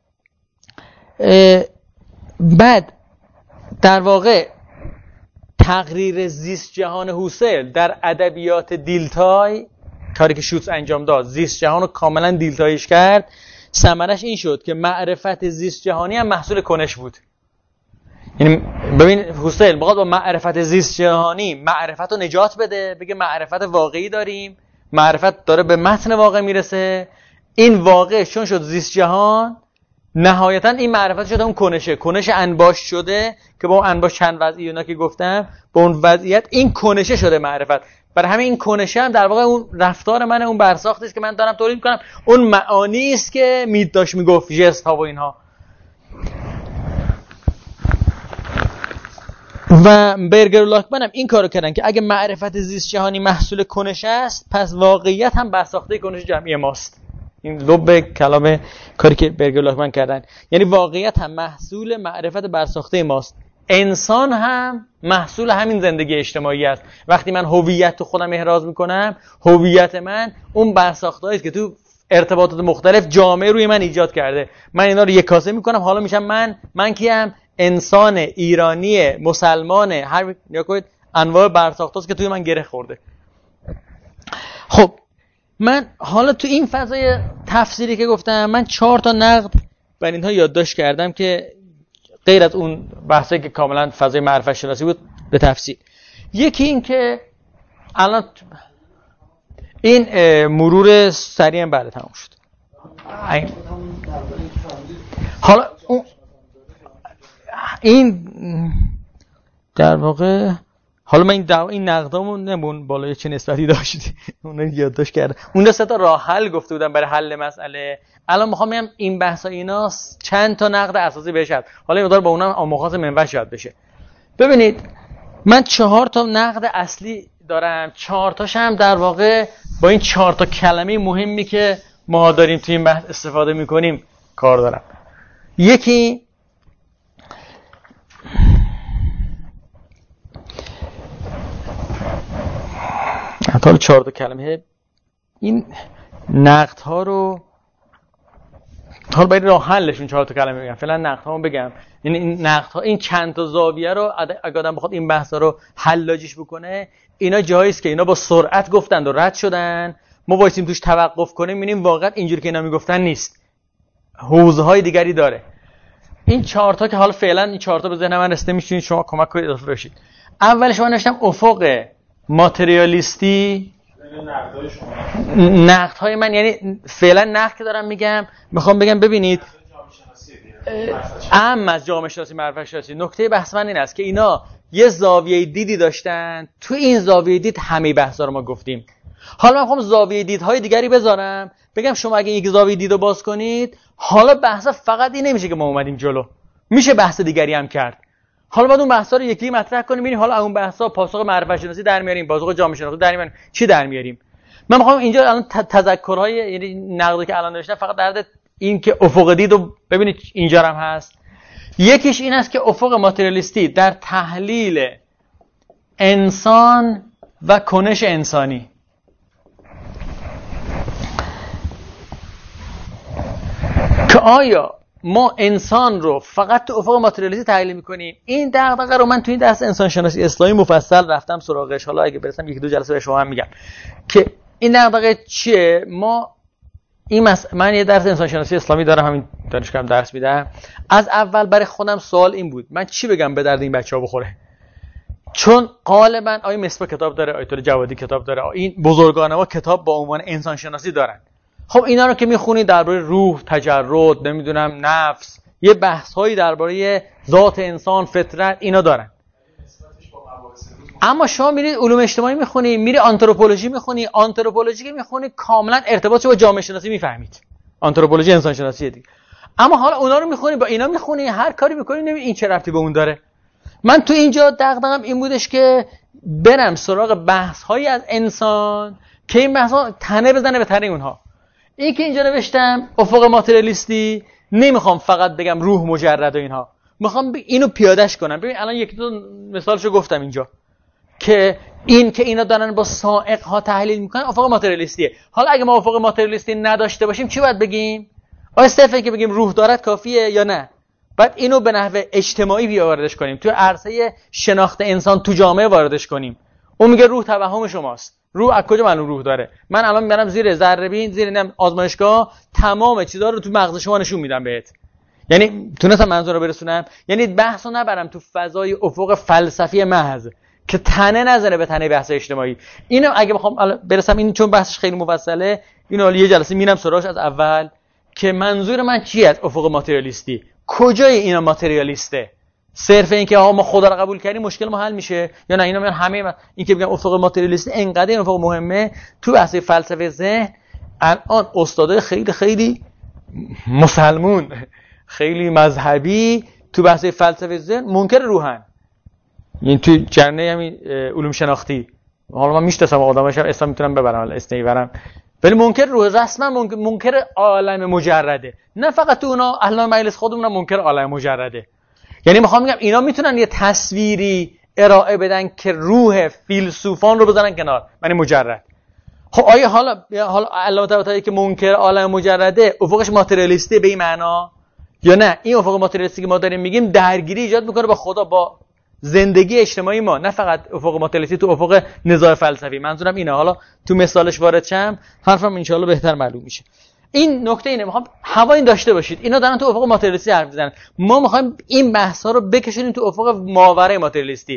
بعد در واقع تقریر زیست جهان هوسل در ادبیات دیلتای، کاری که شوتس انجام داد، زیست جهان رو کاملا دیلتایش کرد، ثمرش این شد که معرفت زیست جهانی هم محصول کنش بود. یعنی ببین هوسل بخواد با معرفت زیست جهانی معرفت رو نجات بده، بگه معرفت واقعی داریم، معرفت داره به متن واقع میرسه، این واقع چون شد زیست جهان، نهایتا این معرفت شده اون کنش انباش شده که با اون انباش چند وضعی اونا که گفتم، با اون وضعیت این کنشه شده معرفت. برای همین این کنشه هم در واقع اون رفتار منه، اون برساختی است که من دارم تولید می‌کنم، اون معانی است که مید داشت میگفت، ژست ها و اینها. و برگر و لاکمن هم این کارو کردن که اگه معرفت زیست جهانی محصول کنش است، پس واقعیت هم برساخته کنش جمعی ماست. این لب کلام کاری که برگر و لاکمن کردن، یعنی واقعیت هم محصول معرفت برساخته ماست. انسان هم محصول همین زندگی اجتماعی است. وقتی من هویت تو خودم احراز میکنم، هویت من اون برساخته‌ای است که تو ارتباطات مختلف جامعه روی من ایجاد کرده. من اینا رو یک کاسه میکنم، حالا میشم من کیم؟ انسان ایرانی، مسلمان، هر نگاهید انواع برساخته‌است که توی من گره خورده. خب من حالا تو این فضای تفسیری که گفتم، من 4 تا نقد بر اینها یادداشت کردم که غیر از اون بحثی که کاملا فضای معرفت شناسی بود به تفسیر. یکی این که الان این مرور سریع بعد تموم شد. حالا این در واقع حالا من این نقدامون نمون بالای چه نسبتی داشت اون رو یادداشت کردم. اون 3 تا راه حل گفته بودم برای حل مسئله. الان میخوام بگم این بحثا اینا چند تا نقد اساسی بهش هست. حالا این مقدار با اونم آموخاز منوش یاد بشه. ببینید من 4 تا نقد اصلی دارم، 4 تاش هم در واقع با این 4 تا کلمه مهمی که ما داریم توی این بحث استفاده میکنیم کار دارم. یکی حتی 4 تا کلمه این نقد ها رو حالا باید راه حلشون 4 تا کلمه بگم، فعلا نقد هامو بگم. یعنی این نقد ها، این چند تا زاویه رو اگه آدم بخواد این بحثا رو حلاجیش بکنه، اینا جایی است که اینا با سرعت گفتند و رد شدن، ما وایسیم توش توقف کنیم ببینیم واقعا اینجوری که اینا میگفتن نیست، حوزه های دیگری داره. این 4 تا که حالا فعلا این 4 تا به ذهن من رسیده، میشین شما کمک کنید اضافه بشید. اولش من نوشتم افق ماتریالیستی نقدهای شما نقدهای من یعنی فعلا نقد که دارم میگم، میخوام بگم ببینید اهم از جامعه شناسی معرفت شناسی نکته بحث من این است که اینا یه زاویه دیدی داشتن، تو این زاویه دید همه بحثا رو ما گفتیم. حالا من میخوام زاویه دیدهای دیگری بذارم، بگم شما اگه یک زاویه دیدو باز کنید، حالا بحثا فقط این نمیشه که ما اومدیم جلو، میشه بحث دیگری هم کرد. حالا بعد اون بحثا رو یکی مطرح کنیم، ببینیم حالا اون بحثا پاسخ معرفت شناسی در میاریم، پاسخ جامعه شناسی در میاریم، چی در میاریم. من میخوام اینجا الان تذکرهای یعنی نقدی که الان داشتم فقط در این که افق دید رو ببینید اینجا هم هست. یکیش این است که افق ماتریالیستی در تحلیل انسان و کنش انسانی، که آیا ما انسان رو فقط تو افق ماتریالیستی تحلیل میکنیم. این دغدغه رو من تو این درس انسان شناسی اسلامی مفصل رفتم سراغش، حالا اگه برسم یک دو جلسه به شما هم میگم که این دغدغه چیه. من یه درس انسان شناسی اسلامی دارم، همین دانشگاه هم درس میدم. از اول برای خودم سوال این بود من چی بگم به درد این بچه‌ها بخوره، چون غالبا آیه مصباح کتاب داره، آیت الله جوادی کتاب داره، این بزرگان ما کتاب با عنوان انسان شناسی دارن. خب اینا رو که میخونید درباره روح، تجرد، نمیدونم نفس، یه بحث‌هایی درباره ذات انسان، فطرت، اینا دارن. اما شما میرید علوم اجتماعی میخونی، میری آنتروپولوژی میخونی، آنتروپولوژی که میخونی کاملا ارتباطش با جامعه شناسی میفهمید، آنتروپولوژی انسان شناسی دیگه. اما حالا اونا رو میخونی با اینا میخونی، هر کاری میکنی نمی‌بینی این چه ربطی به اون داره. من تو اینجا دغدغه‌ام این بودش که برم سراغ بحث‌هایی از انسان که این بحث‌ها تنه بزنه به تنه اونها. این که اینجا نوشتم افق ماتریالیستی، نمیخوام فقط بگم روح مجرد و اینها، میخوام اینو پیادهش کنم. ببین الان یک دو مثالشو گفتم اینجا که این که اینا دارن با سائق ها تحلیل میکنن افق ماتریالیستیه. حالا اگه ما افق ماتریالیستی نداشته باشیم چی باید بگیم؟ آیا صرفه که بگیم روح دارد کافیه یا نه؟ بعد اینو به نحو اجتماعی واردش کنیم، تو عرصه شناخت انسان تو جامعه واردش کنیم. اون میگه روح توهم شماست. روح از کجا معلوم روح داره؟ من الان میبرم زیر ذره‌بین، زیر آزمایشگاه، تمام چیزا رو تو مغز شما نشون میدم بهت. یعنی تونستم منظور رو برسونم، یعنی بحثو نبرم تو فضای افق فلسفی محض که تنه نزنه به تنه بحث اجتماعی. اینو اگه بخوام برسم این چون بحثش خیلی مفصله، اینو یه جلسه میرم سراغش از اول که منظور من چیه از افق ماتریالیستی، کجای اینا ماتریالیسته. صرف این که ما خدا رو قبول کردیم مشکل ما حل میشه یا نه؟ اینا میان همه این که بگم افق ماتریالیستی انقدر این افق مهمه تو بحث فلسفه ذهن. الان استادای خیلی خیلی مسلمون، خیلی مذهبی تو بحث فلسفه ذهن منکر روحن. این تو جنبه همین علوم شناختی، حالا من میشناسم آدماش هم اسم میتونم ببرم، ولی اسم نمیبرم، ولی منکر روح رسما منکر عالم مجرده. نه فقط تو اونا، اهل مجلس خودمون منکر عالم مجرده. یعنی میخوام بگم اینا میتونن یه تصویری ارائه بدن که روح فیلسوفان رو بزنن کنار، یعنی مجرد. خب آیا حالا علامه طباطبایی که منکر عالم مجرده افقش ماتریالیستی به این معنا یا نه؟ این افق ماتریالیستی که ما داریم میگیم درگیری ایجاد میکنه با خدا، با زندگی اجتماعی ما، نه فقط افق ماتریالیستی تو افق نزاع فلسفی. منظورم اینه، حالا تو مثالش وارد شم حرفم ان شاءالله بهتر معلوم میشه. این نکته اینه، میخوام هوا این داشته باشید اینا دارن تو افق ماتریالیستی حرف میزنن، ما میخوایم این بحثا رو بکشونیم تو افق ماورای ماتریالیستی.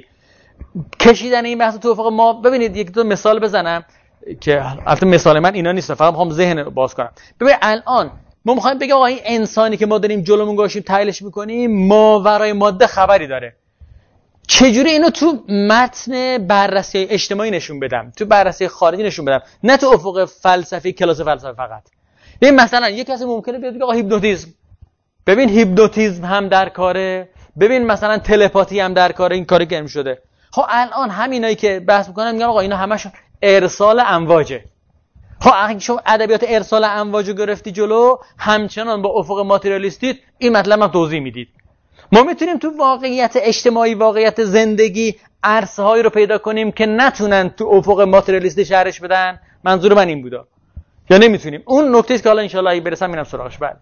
کشیدن این بحث تو افق ما، ببینید یک دو مثال بزنم که البته مثال من اینا نیست، فقط میخوام ذهن رو باز کنم. ببین الان ما میخوایم بگیم آقا این انسانی که ما داریم جلومون گاشیم تحلیلش میکنیم ماورای ماده خبری داره. چجوری اینو تو متن بررسی اجتماعی نشون بدم، تو بررسی خارجی نشون بدم، نه تو افق فلسفی کلاس فلسفه فقط. ببین مثلا یک کسی ممکنه بیاد بگه آقا هیپنوتیزم، ببین هیپنوتیزم هم در کاره، ببین مثلا تلپاتی هم در کاره، این کاری که شده. خب الان همینایی که بحث میکنن میگن آقا اینا همشون ارسال امواجه. خب اگه شما ادبیات ارسال امواج رو گرفتی جلو، همچنان با افق ماتریالیستی این مطلب هم توضیح میدید. ما میتونیم تو واقعیت اجتماعی، واقعیت زندگی، عرصه‌هایی رو پیدا کنیم که نتونن تو افق ماتریالیستی شرحش بدن. منظور من این بودا. یا نمیتونیم؟ اون نکته است که حالا ان شاء الله اگه برسم میرم سراغش. بعد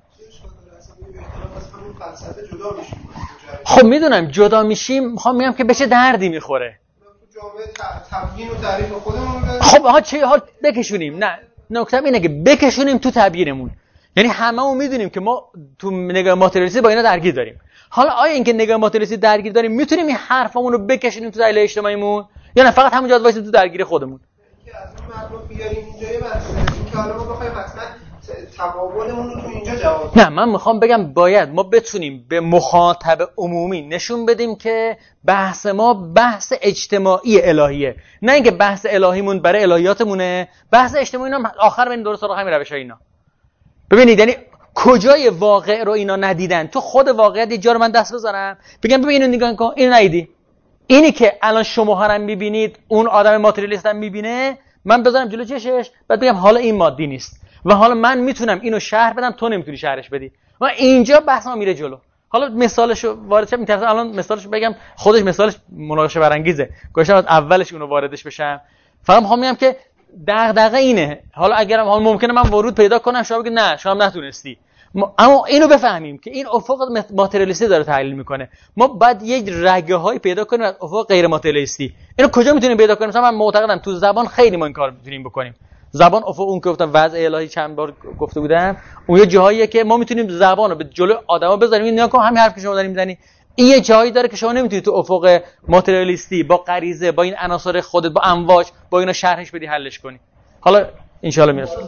خب میدونم جدا میشیم، میخوام میگم که به چه دردی میخوره. تو جامعه تبیین و تعریف خودمون خب ها چه ها بکشونیم؟ نه، نکته اینه که بکشونیم تو تبیینمون. یعنی هممون میدونیم که ما تو نگاه ماتریالیستی با اینا درگیر داریم. حالا آیا اینکه نگاه ماتریالیستی درگیر داریم میتونیم این حرفامون رو بکشونیم تو تحلیل اجتماعیمون یا نه فقط همونجا وایسیم تو درگیری خودمون؟ که از اون مردم بیاریم اینجا یه بحثه این که حالا ما بخوایم حتما تقابلمون رو تو اینجا جواب نه، من میخوام بگم باید ما بتونیم به مخاطب عمومی نشون بدیم که بحث ما بحث اجتماعی الهیه، نه اینکه بحث الهیمون برای الهیاتمونه، بحث اجتماعی اینا آخر ببین درست سراغ همین روشای اینا. ببینید یعنی کجای واقع رو اینا ندیدن، تو خود واقعیت یه جا رو من دست بزنم بگم ببین اینو نگاه کن، اینو ندیدی، اینی که الان شماها رو میبینید اون آدم ماتریالیست هم میبینه، من بذارم جلو چشش بعد بگم حالا این مادی نیست و حالا من میتونم اینو شرح بدم تو نمیتونی شرحش بدی و اینجا بحث ما میره جلو. حالا مثالشو وارد شم، میترسم الان مثالشو بگم، خودش مثالش مناقشه برانگیزه، گوشم از اولش اونو واردش بشم. فقط میخوام بگم که دغدغه اینه، حالا اگرم حالا ممکنه من ورود پیدا کنم شما بگید نه شما نتونستی، اما اینو بفهمیم که این افق ماتریالیستی داره تحلیل میکنه، ما بعد یک رگه هایی پیدا کنیم از افق غیر ماتریالیستی. اینو کجا میتونیم پیدا کنیم؟ مثلا من معتقدم تو زبان خیلی ما این کار میتونیم بکنیم. زبان افق اون که گفتم وضع الهی چند بار گفته بودم، اون یه جاهاییه که ما میتونیم زبان رو به جلو آدما بذاریم، نگاه کن همین حرف که شما دارین میزنی، این یه جایی داره که شما نمیتونید تو افق ماتریالیستی با غریزه با این عناصر خودت با امواج با اینا شرحش بدی حلش کنی. حالا ان شاء الله میرسه. نه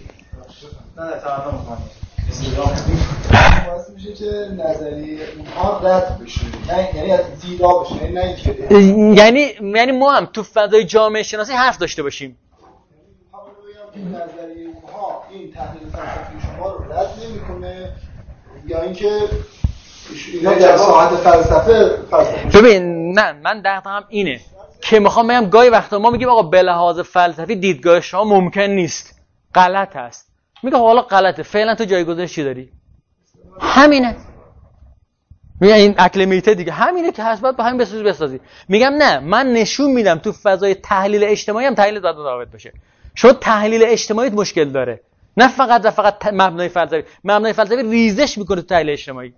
تمام می‌کنم. واسه میشه که نظریه اونها رد بشه، یعنی از دیدا بشه، نه اینکه یعنی ما هم تو فضای جامعه شناسی حرف داشته باشیم. این نظریه اونها این تحلیل فلسفی شما رو رد نمی‌کنه یا اینکه اینا در ساحت فلسفه ببین نه، من دقیقاً اینه که میخوام بگم گاهی وقتا ما میگیم آقا به لحاظ فلسفی دیدگاه شما ممکن نیست، غلط است. میگه حالا غلطه، فعلا تو جایگزینش چی داری؟ همینه. میگه این اکلیمیته دیگه همینه که هست، باید با همین بسازی. میگم نه، من نشون میدم تو فضای تحلیل اجتماعی هم تحلیل ذات متفاوت بشه. شما تحلیل اجتماعی مشکل داره، نه فقط مبنای فلسفی. مبنای فلسفی ریزش میکنه تو تحلیل اجتماعی.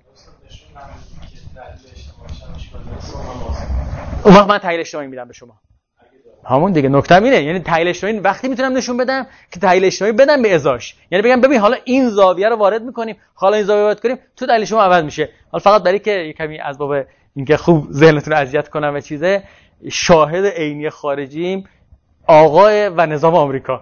اون وقت من تحلیل اجتماعی میدم به شما. همون دیگه نکته اینه، یعنی تحلیل اجتماعی وقتی میتونم نشون بدم که تحلیل اجتماعی بدم به ازاش، یعنی بگم ببین حالا این زاویه رو وارد میکنیم، حالا این زاویه وارد کنیم، تو تحلیل شما عوض میشه. حالا فقط برای که کمی از باب اینکه خوب ذهنتون رو اذیت کنم و چیزه، شاهد عینی خارجیم آقای و نظام آمریکا.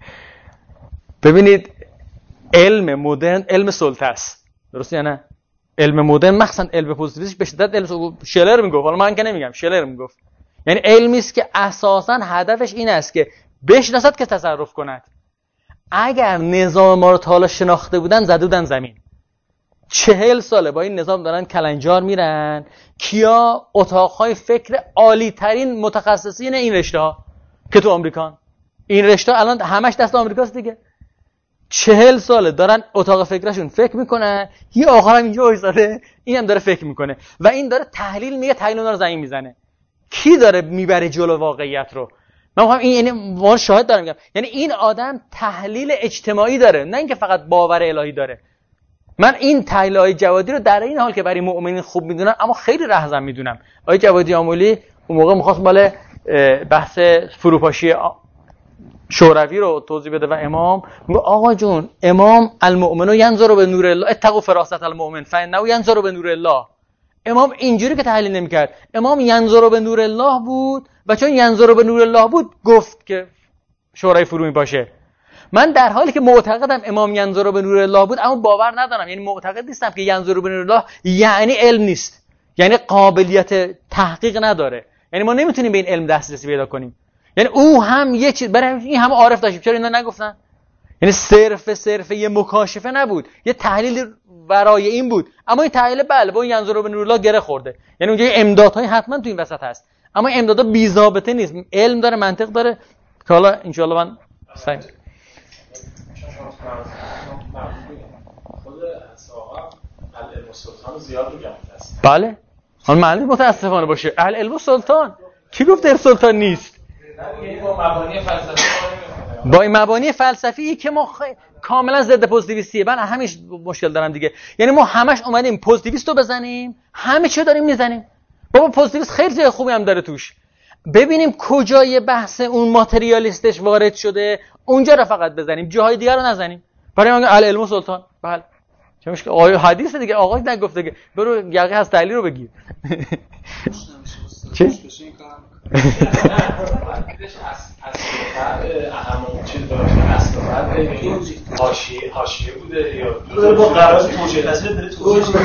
ببینید علم مدرن علم سلطه است، درسته یا نه؟ علم مدرن مخصوصا علم پوزیتیویسم به شدت علم شلر میگفت، حالا من که نمیگم، شلر میگفت، یعنی علمی است که اساساً هدفش این است که بشناسد که تصرف کند. اگر نظام ما رو تا حالا شناخته بودن زده بودن زمین. 40 ساله با این نظام دارن کلنجار میرن، کیا اتاقهای فکر عالی ترین متخصصین این رشته ها که تو آمریکان، این رشته الان همش دست آمریکاست دیگه. 40 ساله دارن اتاق فکرشون فکر میکنن، یه آخر هم اینجا وایساده این هم داره فکر میکنه و این داره تحلیل میگه، تحلیل اون رو زمین میزنه. کی داره میبره جلو واقعیت رو؟ من میخوام این یعنی ما شاهد دارم میگم، یعنی این آدم تحلیل اجتماعی داره، نه اینکه فقط باور الهی داره. من این تحلیل‌های جوادی رو در این حال که برای مؤمنین خوب میدونم اما خیلی رهزن میدونم. آقای جوادی آمولی اون موقع می‌خواست مال بحث فروپاشی شوروی رو توضیح بده و امام میگه آقا جون، امام المؤمن ینظر به نور الله اتقوا فراست المؤمن فانه ینظر به نور الله. امام اینجوری که تحلیل نمی‌کرد، امام ینظر به نور الله بود و چون ینظر به نور الله بود گفت که شورای فرو میپاشه. من در حالی که معتقدم امام ینظر به نور الله بود اما باور ندارم، یعنی معتقد نیستم که ینظر به نور الله یعنی علم نیست، یعنی قابلیت تحقیق نداره، یعنی ما نمیتونیم به این علم دسترسی پیدا کنیم. یعنی او هم یه چیز برای این همه عارف داشتیم، چرا اینا نگفتن؟ یعنی صرف یه مکاشفه نبود، یه تحلیل ورای این بود، اما این تحلیل بله با ینظر به نور الله گره خورده. یعنی اونجا امدادهای حتما تو این وسط هست، اما امدادا بی ضابطه نیست، علم داره، منطق داره که حالا ان شاء الله من سعی خود اصحاب العلم السلطان زیاد میگن است. بله حالا معلومه متاسفانه باشه العلم السلطان، کی گفت علم سلطان نیست؟ یعنی با مبانی فلسفی با این مبانی فلسفی که ما کاملا ضد پوزیتیویستیه. من همیشه مشکل دارم دیگه، یعنی ما همش اومدیم پوزیتیویست رو بزنیم، همه چی داریم میزنیم. بابا پوزیتیویست خیلی جای خوبی هم داره توش، ببینیم کجای بحث اون ماتریالیستش وارد شده اونجا رو فقط بزنیم، جاهای دیگر رو نزنیم. برای من العلم السلطان بله چه مشکل؟ آقای حدیث دیگه، آقای نگفته که برو یقه از تعلیل رو بگیر. چی؟ اهم چیز داشته اصل فرد حاشیه بوده یا با قرارداد توجیه پذیر داره توجیه.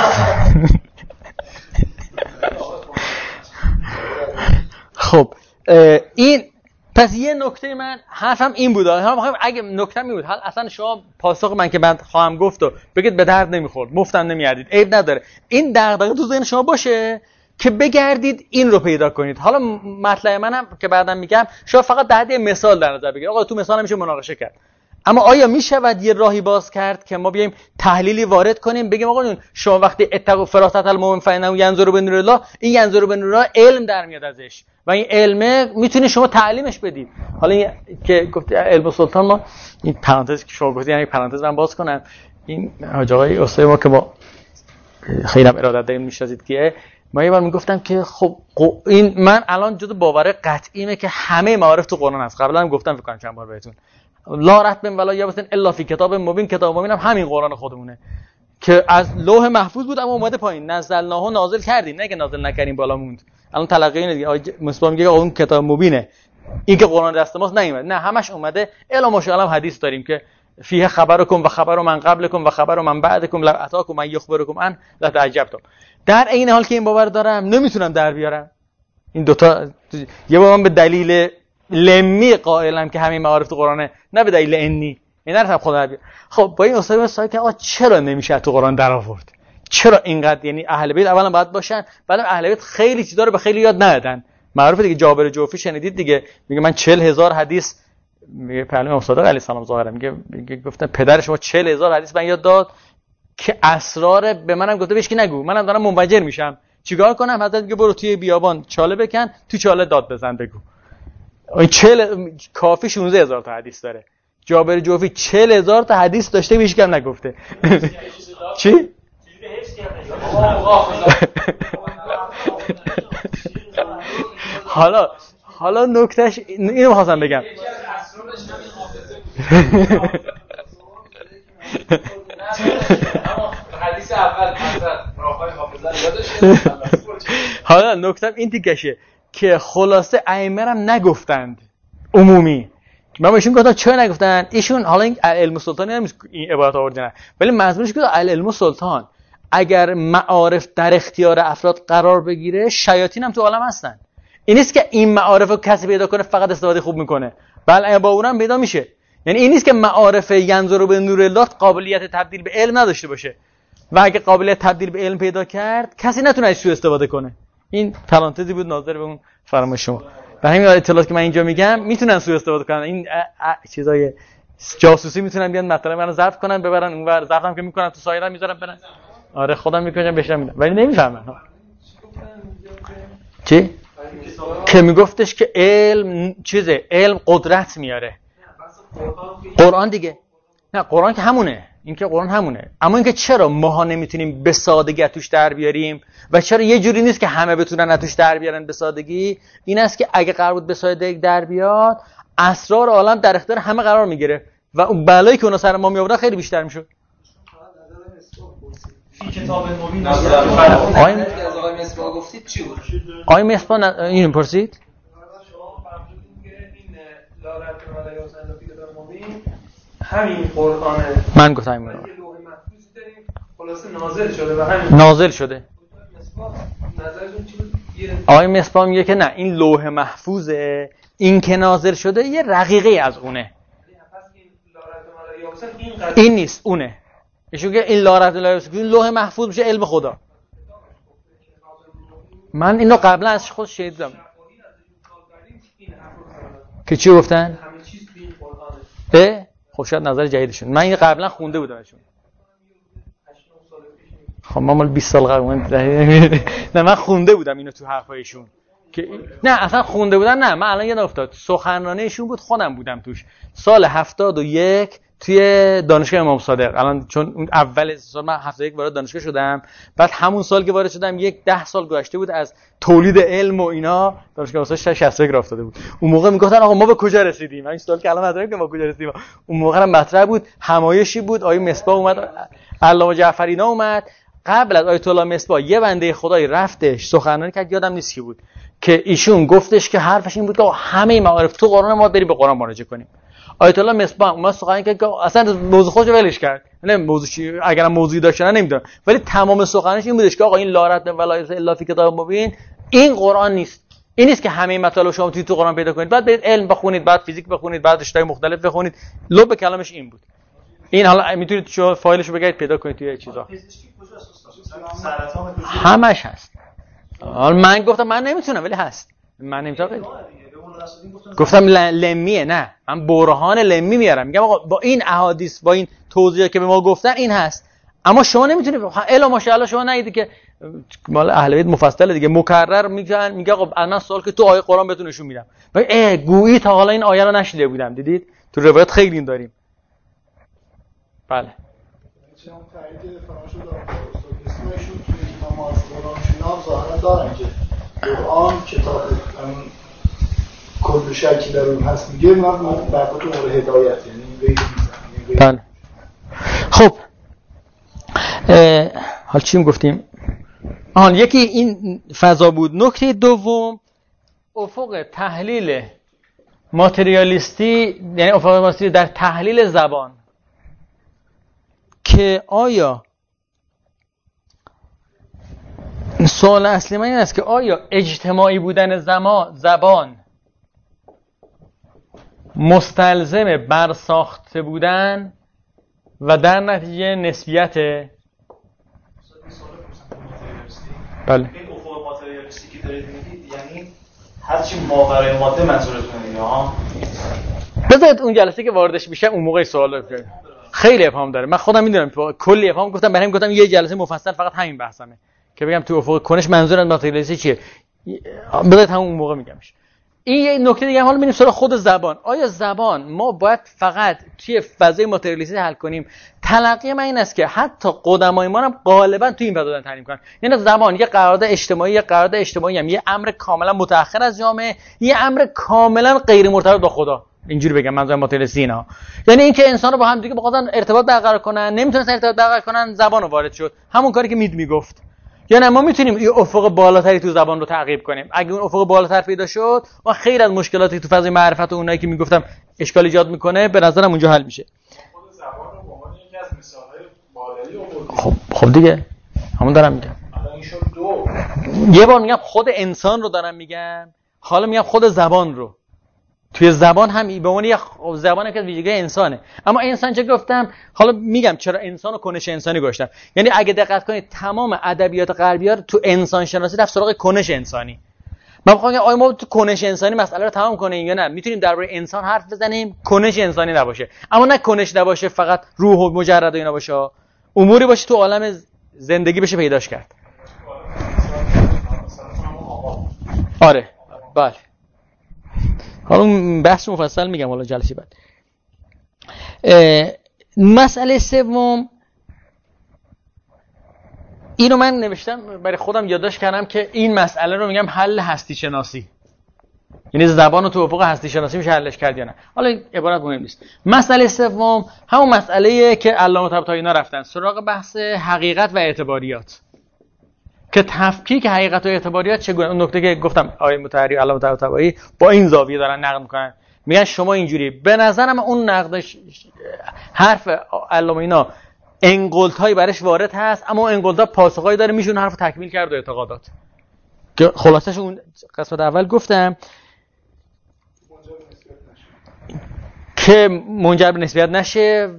خب این پس یه نکته من حرفم این بود. اگه نکته می بود اصلا شما پاسخ من که من خواهم گفت و بگید به درد نمیخورد، مفتم نمیاردید، عیب نداره. این دغدغه تو ذهن شما باشه که بگردید این رو پیدا کنید. حالا مطلب منم که بعدم میگم شما فقط در حد مثال در نظر بگیرید. آقا تو مثال نمیشه مناقشه کرد، اما آیا میشود یه راهی باز کرد که ما بیایم تحلیلی وارد کنیم بگیم آقا شما وقتی اتقوا فراست المؤمن فانه ینظر بنور الله، این ینظر بنور الله علم در میاد ازش و این علمه میتونید شما تعلیمش بدید. حالا این که گفتی علم سلطان، ما این پرانتز که شما گفتی، یعنی پرانتز من باز کنم، این حاج آقای استاد ما که با خیلی هم ارادت داریم میشناسید که ما یه بار میگفتم که خب این من الان جزو باور قطعیمه که همه معارف تو قرآن هست. قبلا هم گفتم فکر کنم چند بار بهتون، لا رتب ولا یابس الا فی کتاب مبین. کتاب مبین هم همین قرآن خودمونه که از لوح محفوظ بود اما اومده پایین، نزلناه نازل کردیم، نه که نازل نکردیم بالا موند. الان تلقی اینه دیگه، مصباح میگه اون کتاب مبینه، این که قرآن دست ماست نیومد، نه همش اومده. الا ماشاءالله حدیث داریم که فیه خبرکم و خبر من قبلکم و خبر من بعدکم لو اتاکم من یخبرکم ان لتعجبتم. در این حال که این باور دارم نمیتونم در بیارم این دوتا. یه بار من به دلیل لمی قائلم که همین معارف تو قرآنه، نه به دلیل انی. اینا رو خدا در بیار. خب با این استاد مثلا که آقا چرا نمیشه تو قرآن در آورد؟ چرا اینقدر؟ یعنی اهل بیت اولا باید باشن، بعد اهل بیت خیلی چیزا رو به خیلی یاد ندادن. معروفه دیگه، جابر جوفی شنیدید دیگه، میگه من 40000 حدیث، میگه پهلوی امام صادق علیه السلام ظاهرا میگه گفتن پدر شما 40000 حدیث من یاد داد که اسرار به منم گفته بهش کی نگو، منم دارم منفجر میشم، چیکار کنم؟ حضرت میگه برو توی بیابان چاله بکن، تو چاله داد بزن بگو. این 40 کافی 16000 تا حدیث داره. جابر جوفی 40000 تا حدیث داشته، بهش کم نگفته. چی؟ حالا نکتهش اینو می‌خواستم بگم. حدیث اول راههای حافظه یادش. حالا نکتم این دیگشه که خلاصه ائمه هم نگفتند عمومی. من بهشون گفتم چرا نگفتن؟ ایشون حالا این علم سلطانی هم این عبارت آوردن، ولی مضمونش که علم سلطان اگر معارف در اختیار افراد قرار بگیره، شیاطین هم تو عالم هستن. این نیست که این معارف رو کسی پیدا کنه فقط استفاده خوب میکنه، بله با اونم پیدا میشه. یعنی این نیست که معارف ینظر به نور الله قابلیت تبدیل به علم نداشته باشه و اگه قابلیت تبدیل به علم پیدا کرد کسی نتونه ازش سوء استفاده کنه. این پرانتزی بود ناظر به اون فرمایش شما. و همین اطلاعاتی که من اینجا میگم میتونن سوء استفاده کنن. این چیزای جاسوسی میتونن بیان مطلب منو ضبط کنن ببرن اونور، ضبطم که میکنن تو سایدم میذارن برن. آره خودم میکنم بهشم میدم ولی نمیفهمن. چی؟ که میگفتش که علم چیزه، علم قدرت میاره. قرآن دیگه، نه قرآن که همونه، این که قرآن همونه، اما اینکه چرا ماها نمیتونیم به سادگی توش در بیاریم و چرا یه جوری نیست که همه بتونن توش در بیارن به سادگی، این است که اگه قرار بود به سادگی در بیاد اسرار عالم در اختیار همه قرار میگیره و اون بلایی که اونا سر ما میآوردن خیلی بیشتر میشد. فی کتاب مبین آقای مصباح گفتید چی بود؟ آقای مصباح اینو پرسید؟ همین قرآن من گفتم این لوح محفوظ داریم خلاصه نازل شده و همین نازل شده. نظرتون چی بود؟ آقای مصباح میگه که نه این لوح محفوظه، این که نازل شده یه رقیقه از اونه، این نیست اونه. ایشون که این لا رحمت الله این لوح محفوظ میشه علم خدا. من اینو قبلا از خود شنیدم که چی گفتن؟ همه چیز توی این قرآنه. خب شاید نظر جدیدشون، من اینو قبلا خونده بودمشون. خب ما مال 20 سال قبل نه من خونده بودم اینو تو حرفایشون که نه اصلا خونده بودن، نه من الان یاد افتاد سخنرانی ایشون بود، خودم بودم توش سال 71 توی دانشگاه امام صادق. الان چون اون اول سال من 71 وارد دانشگاه شدم، بعد همون سال که وارد شدم 10 سال گذشته بود از تولید علم و اینا، دانشگاه واسه 61 راه افتاده بود. اون موقع میگفتن آقا ما به کجا رسیدیم؟ این سوال که الان نداریم که ما کجا رسیدیم. اون موقع هم مطرح بود، همایشی بود، آیه مصباح اومد، علامه جعفری اومد، قبل از آیت الله مصباح یه بنده خدایی رفتش سخنرانی کرد، یادم نیست کی بود، که ایشون گفتش که حرفش این بود که همه معارف تو قرآن ما بریم به قرآن مراجعه کنیم. آیت الله مصباح اومد سخنرانی کرد که اصلا موضوع خودش ولش کرد، نه موضوع چی، اگرم موضوعی داشت نه نمیدونم، ولی تمام سخنرانیش این بودش که آقا این لا رد ولایت الا فی کتاب مبین، این قرآن نیست. این نیست که همه مطالب شما تو قرآن پیدا کنید، بعد برید علم بخونید، بعد فیزیک بخونید، بعد رشته‌های مختلف بخونید. لب کلامش این بود. این حالا میتونید شما فایلشو بگید پیدا کنید توی چیزا. همش هست. حالا من گفتم من نمیتونم ولی هست. من نمیتونم. گفتم لمیه، نه من برهان لمی میارم، میگم آقا با این احادیث با این توضیحاتی که به ما گفتن این هست، اما شما نمیتونید. الا ماشاءالله شما نگید که مال اهل بیت مفصل دیگه مکرر میگن، میگه آقا من سوال که تو آیه قرآن بهتون نشون میدم، گویی تا حالا این آیه رو نشیده بودم. دیدید تو روایت خیلی این داریم. بله چون تایید فراموشو دارم اسمشون توی نماز قرآن شناس ظاهرا دارن که قرآن کتاب همون کل شکی در اون هست، میگه من برای تو مورد هدایت، یعنی بله. خب حال چیم گفتیم؟ یکی این فضا بود. نکته دوم افق تحلیل ماتریالیستی، یعنی افق ماتریالیستی در تحلیل زبان، که آیا سوال اصلی من این است که آیا اجتماعی بودن زبان مستلزم برساخته بودن و در نتیجه نسبیت؟ بله. این افق ماتریالیستی که دارید میگید یعنی هرچی ماورای ماده منظورتونه دیگه ها؟ بذارید اون جلسه که واردش میشم اون موقع سوال بکنم. خیلی ابهام داره، من خودم میدونم کلی ابهام گفتم، برام گفتم یه جلسه مفصل فقط همین بحثمه که بگم تو افق کنش منظور از ماتریالیستی چیه. بذارید همون موقع میگمش. این یه نکته دیگه هم حالا می‌بینیم سراغ خود زبان. آیا زبان ما باید فقط توی فضای ماتریالیستی حل کنیم؟ تلقی من این است که حتی قدمای ما هم غالبا توی این فضا دارن تعریف می‌کنن. یعنی زبان یه قرارداد اجتماعی، هم یه امر کاملا متأخر از جامعه، یه امر کاملا غیر مرتبط با خدا. اینجوری بگم منظور ماتریالیستی اینا، یعنی اینکه انسان‌ها با هم دیگه بخوادن ارتباط برقرار کنن، نمیتونن ارتباط برقرار کنن، زبان وارد شد. همون کاری که میگفت. یعنی ما میتونیم یه افق بالاتری تو زبان رو تعقیب کنیم. اگه اون افق بالاتر پیدا شد و خیلی از مشکلاتی تو فضای معرفت و اونایی که میگفتم اشکال ایجاد میکنه به نظرم اونجا حل میشه. خود زبان رو به عنوان یکی از مثال‌های مادری آوردیم. خب دیگه همون دارم میگم. الان این شد دو. یه بار میگم خود انسان رو دارم میگم، حالا میگم خود زبان رو. توی زبان هم به عنوان یه زبان که ویژگی انسانه، اما انسان چه گفتم؟ حالا میگم چرا انسان و کنش انسانی گذاشتم. یعنی اگه دقت کنید تمام ادبیات غربی‌ها تو انسان شناسی رفت سراغ کنش انسانی. من میخوام بگم آیا ما تو کنش انسانی مسئله رو تمام کنیم یا نه؟ میتونیم درباره انسان حرف بزنیم کنش انسانی نباشه، اما نه کنش نباشه فقط روح و مجرد و اینا باشه، اموری باشه تو عالم زندگی بشه پیداش کرد. آره بله. حالا بحث مفصل میگم حالا جلسه بعد. مسئله سوم اینو من نوشتم برای خودم یادداشت کردم که این مسئله رو میگم حل هستی شناسی، یعنی زبان رو تو افق هستی شناسی میشه حلش کرد یا نه. حالا عبارت مهم نیست. مسئله سوم همون مسئله‌ایه که علامه طباطبایی اینا رفتن سراغ بحث حقیقت و اعتباریات، که تفکیک حقیقت و اعتباریات چگونه. اون نکته که گفتم آقای مطهری علامه طباطبایی با این زاویه دارن نقد میکنن، میگن شما اینجوری. به نظرم اون نقدش حرف علامه اینا انگلت‌هایی برش وارد هست، اما انگلت‌ها پاسخایی داره میشه اون حرف تکمیل کرد و اعتقادات که خلاصش اون قسمت اول گفتم که منجر به نسبیت نشه.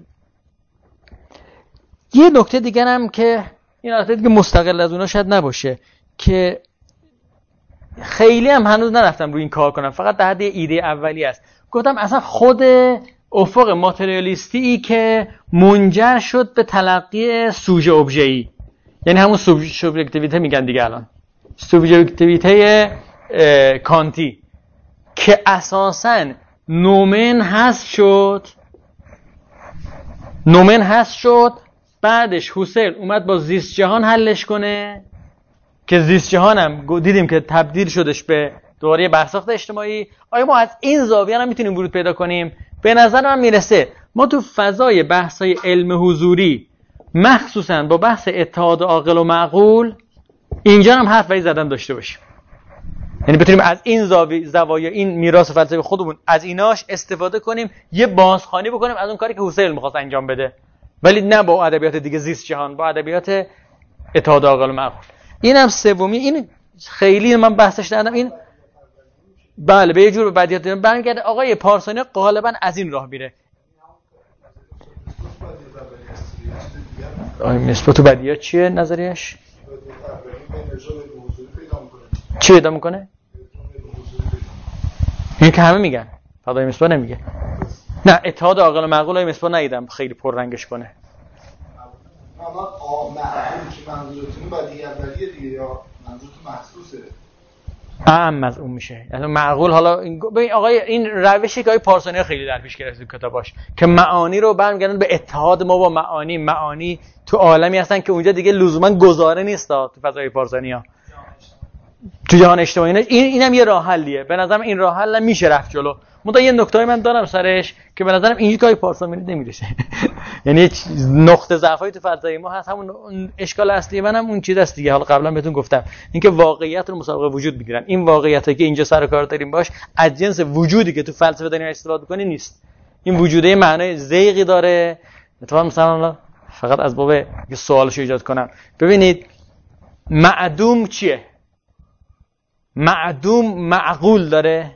یه نکته دیگه هم که این البته دیگه مستقل از اونا شاید نباشه که خیلی هم هنوز نرفتم روی این کار کنم، فقط در حد ایده اولی است. گفتم اصلا خود افق ماتریالیستی که منجر شد به تلقی سوژه ابژه‌ای، یعنی همون سوبژکتیویته میگن دیگه الان، سوبژکتیویته کانتی، که اساساً نومن هست شد. بعدش هوسل اومد با زیست جهان حلش کنه که زیست جهان هم دیدیم که تبدیل شدش به دوره برساخت اجتماعی. آیا ما از این زاویه هم میتونیم ورود پیدا کنیم؟ به نظر من میرسه ما تو فضای بحث‌های علم حضوری مخصوصا با بحث اتحاد عاقل و معقول اینجا هم حرف ولی زدن داشته باشیم، یعنی بتونیم از این زوایا این میراث فلسفی خودمون از ایناش استفاده کنیم، یه بازخوانی بکنیم از اون کاری که هوسیل می‌خواست انجام بده، ولی نه با ادبیات دیگه زیست جهان، با ادبیات اتحاد عاقل و معقول. اینم سومی، این خیلی من بحثش ندادم، این بله به یه جور به بدیهیات برمیگرده. آقای پارسانی غالبا از این راه میره. آقای نسبت تو بدیهیات چیه نظریش؟ چی ادعا میکنه؟ این که همه میگن، فقط مصباح نمیگه. نه اتحاد عاقل و معقول های مصباح ندیدم خیلی پررنگش کنه. معقول که منظورتون بدیهی اولیه دیگه یا منظورتون محسوسه؟ اهم از اون میشه. یعنی معقول حالا ببین آقای این روشی که آقای پارسانی خیلی در پیش گرفته تو کتاباش که معانی رو برمیگردن به اتحاد ما با معانی تو عالمی هستن که اونجا دیگه لزوما گزاره نیست تو فضای پارسانی‌ها. تو جهان اجتماعی اینم یه راه حلیه. به نظرم این راه حل میشه رفت جلو. منتها یه نکته‌ای من دارم سرش که به نظرم اینجوری که آقای پارسانی نمیرسه. یعنی نقطه ضعفای تو فضای ما هست، همون اشکال اصلی منم اون چیز است دیگه. حالا قبلا بهتون گفتم اینکه واقعیت رو مسابقه وجود میگیرن. این واقعیتی که اینجا سر کار داریم باش از جنس وجودی که تو فلسفه داریم استفاده کنی نیست. این وجوده معنای زیغی داره. اتفاقا مثلا فقط از باب یه سوالشو ایجاد کنم. ببینید معدوم چیه؟ معدوم معقول داره؟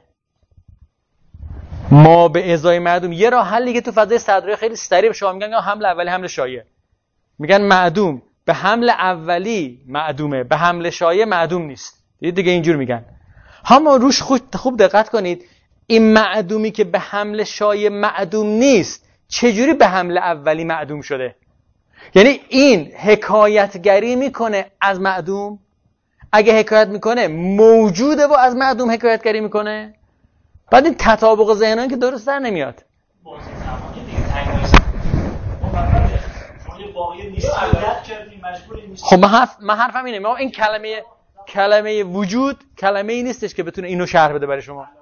ما به ازای معدوم یه راه حلی که تو فضای صدرایی خیلی سریع به شما میگن حمل اولی حمل شایع. میگن معدوم به حمل اولی معدومه، به حمل شایع معدوم نیست. دیگه اینجور میگن. اما روش خوب دقت کنید، این معدومی که به حمل شایع معدوم نیست چجوری به حمل اولی معدوم شده؟ یعنی این حکایتگری میکنه از معدوم؟ اگه حکایت میکنه موجوده و از معدوم حکایتگری میکنه؟ بعد این تطابق ذهنانی که درست در نمیاد. بازی زمانی دیگه تنگایی شما یه واقعی نیست عادت کردیم مجبوریم نیست. خب من حرفم اینه، ما این کلمه وجود کلمه ای نیستش که بتونه اینو شرح بده برای شما.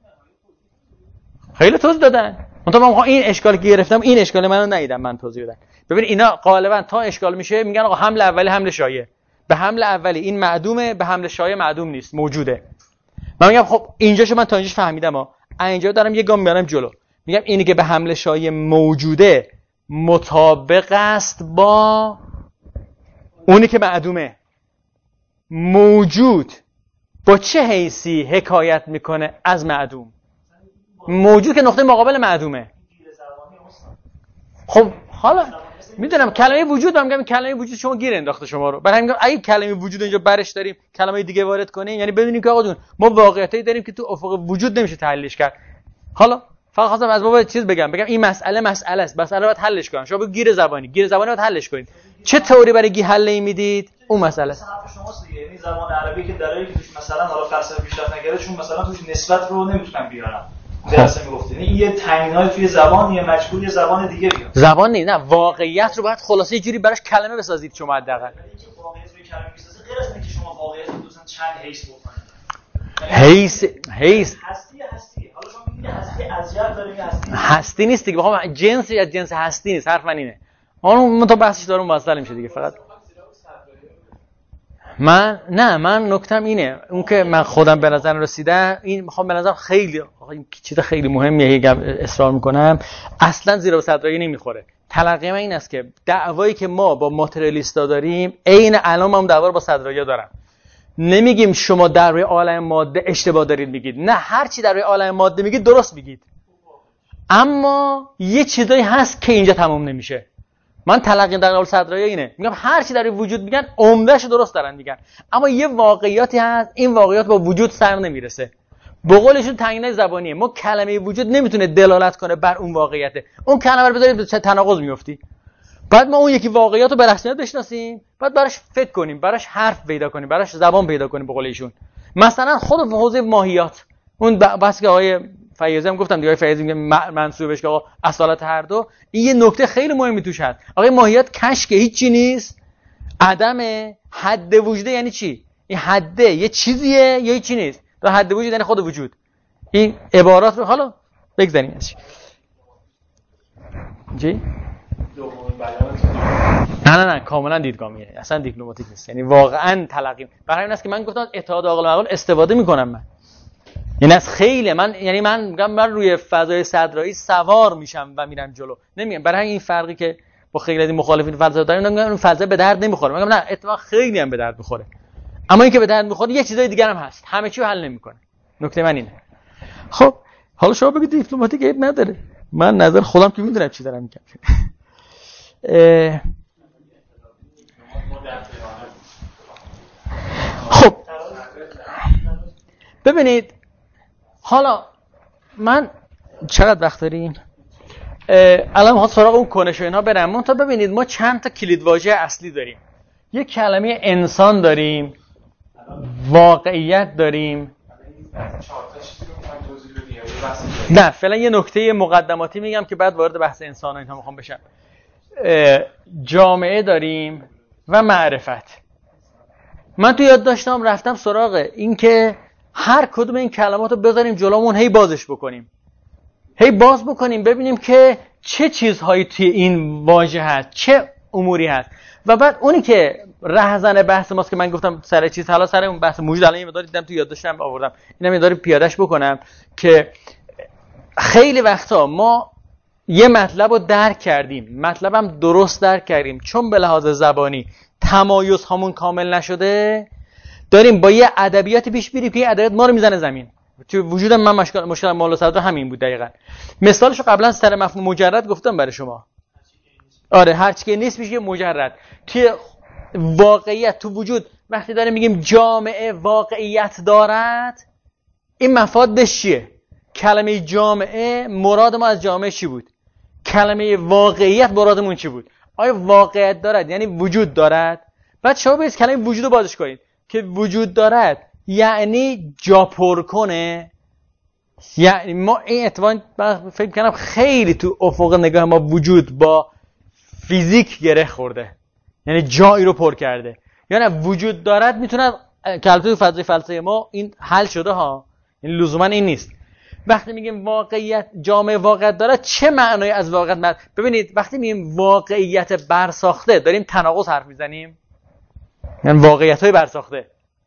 خیلی توضیح دادن. من این اشکالی که گرفتم این اشکال منو ندیدم من توضیح بدن. ببین اینا غالبا تا اشکال میشه میگن آقا حمل اولی حمل شایع. به حمل اولی این معدومه، به حمل شایع معدوم نیست، موجوده. من میگم خب اینجاشو من تا اینجاش فهمیدم اینجا دارم یه گام میارم جلو. میگم اینی که به حمل شایع موجوده مطابق است با اونی که معدومه. موجود با چه حیثی حکایت میکنه از معدوم؟ موجود که نقطه مقابل معدومه. خب حالا میدونم کلمه وجود، من میگم کلمه وجود شما گیر انداخته شما رو. برای همین میگم اگه کلمه وجود اینجا برش داریم کلمه دیگه وارد کنیم، یعنی ببینیم که آقا جون ما واقعیتی داریم که تو افق وجود نمیشه تحلیلش کرد. حالا فقط خواستم از بابا چیز بگم این مسئله است، مسئله باید حلش کنیم. شما به گیر زبانی باید حلش کنید. چه طوری برای گیر حل میدید اون مسئله؟ حرف شماست دیگه. یعنی زبان عربی که دلایلی که توش مثلا حالا فلسفه پیشرفت نکرده چون مثلا توش نسبت رو نمیتونن بیارن. درسته میگفتین این یه تنگنای توی زبان، یه مجبور یه زبان دیگه بیاد. زبان نه واقعیت رو باید خلاصه یه جوری براش کلمه بسازید شما حداقل. اینکه واقعیت روی کلمه میسازه غیر از اینکه شما واقعیت رو دوستان چند حیث بکنید. حیث هستی. حالا شما میگید هستی از جهت داره میگه هستی نیست دیگه. بخوام جنسی از جنس هستی نیست. حرف من اینه. اون تو بحثش دارم مفصل میشه دیگه. فقط من نکتم اینه، اون که من خودم به نظر رسیدم این میخوام به نظر خیلی چیز خیلی مهمیه اصرار میکنم، اصلا زیر و صدرایی نمیخوره. تلقی من این است که دعوایی که ما با ماتریالیستا داریم عین الان هم دعوا با صدرایی دارم. نمیگیم شما در روی عالم ماده اشتباه دارید میگید، نه هر چی در روی عالم ماده میگید درست میگید، اما یه چیزایی هست که اینجا تمام نمیشه. من تلقی در قول صدرایی اینه، میگم هر چی در وجود میگن عمده‌اش درست دارن میگن، اما یه واقعیاتی هست این واقعیت با وجود سر نمیرسه. به قولشون تنگنای زبانیه. ما کلمه وجود نمیتونه دلالت کنه بر اون واقعیته. اون کلمه رو بذارید چه تناقض میفتی. بعد ما اون یکی واقعیت رو به رسمیت بشناسیم، بعد براش فکر کنیم، براش حرف پیدا کنیم، براش زبان پیدا کنیم به قول ایشون. مثلا خود حوزه ماهیات، اون بس که آقای فیاضی هم گفتم دیگه، آقای فیاضی میگه منسوبش که آقا اصالت هر دو، این یه نکته خیلی مهمی توش هست. آقای ماهیات کشک هیچی نیست، عدم حد وجوده. یعنی چی؟ این حده یه چیزیه یا هیچی نیست. تا حد وجود یعنی خود وجود. این عبارات رو حالا بگذاریم. چی؟ نه کاملا دیدگامیه، اصلا دیپلماتیک نیست، یعنی واقعا تلقی. برای این است که من گفتم اتحاد عاقل و معقول استفاده میکنم من، یعنی از خیلی من میگم من روی فضای صدرایی سوار میشم و میرم جلو، نمیگم برای این فرقی که با خیلی از مخالفین فلسفه داریم، میگم اون فلسفه به درد نمیخوره، میگم نه اتفاقا خیلی هم به درد میخوره، اما این که به درد میخوره یه چیزای دیگه هم هست، همه چی رو حل نمیکنه. نکته من اینه. خب حالا شما بگید دیپلماتیک عیب نداره، من نظر خودم که میدونم چی دارم میگم. خب ببینید حالا من چقدر وقت داریم؟ الان ما سراغ اون کنش و اینا برم. من تا ببینید ما چند تا کلیدواژه اصلی داریم. یک کلمه انسان داریم، واقعیت داریم. نه فعلا یه نکته مقدماتی میگم که بعد وارد بحث انسان و اینها میخوام بشم. جامعه داریم و معرفت. من تو یاد داشتم رفتم سراغ این که هر کدوم این کلمات رو بذاریم جلومون، هی بازش بکنیم، هی باز بکنیم ببینیم که چه چیزهایی توی این واژه هست، چه اموری هست، و بعد اونی که رهزن بحث ماست که من گفتم سر چیز، حالا سر اون بحث موجود الان یه مقدار دیدم تو یاد داشتم آوردم، اینم یه مقدار پیادهش بکنم که خیلی وقتا ما یه مطلب رو درک کردیم، مطلبم درست درک کردیم، چون به لحاظ زبانی تمایز همون کامل نشده داریم با یه ادبیاتی پیش میریم که این ادبیات ما رو میزنه زمین. تو وجودم من مشکل مال و صدر همین بود دقیقاً. مثالشو قبلا سر مفهوم مجرد گفتم برای شما. آره هر چی که نیست میشه مجرد. توی واقعیت تو وجود وقتی داریم میگیم جامعه واقعیت دارد، این مفادش چیه؟ کلمه جامعه مراد ما از جامعه چی بود؟ کلمه واقعیت مرادمون چی بود؟ آیا واقعیت دارد یعنی وجود دارد؟ بعد شما برید کلمه وجود رو بازش کنید که وجود دارد یعنی جا پر کنه. یعنی ما این اتفاقا فکر کنم خیلی تو افق نگاه ما وجود با فیزیک گره خورده، یعنی جایی رو پر کرده. یعنی وجود دارد میتونه که البته تو فضای فلسفه ما این حل شده ها، یعنی لزوما این نیست. وقتی میگیم واقعیت جامعه واقعیت دارد چه معنایی از واقعیت ببینید وقتی میگیم واقعیت برساخته داریم تناقض حرف میزنیم، یعنی واقعیت‌های برساخته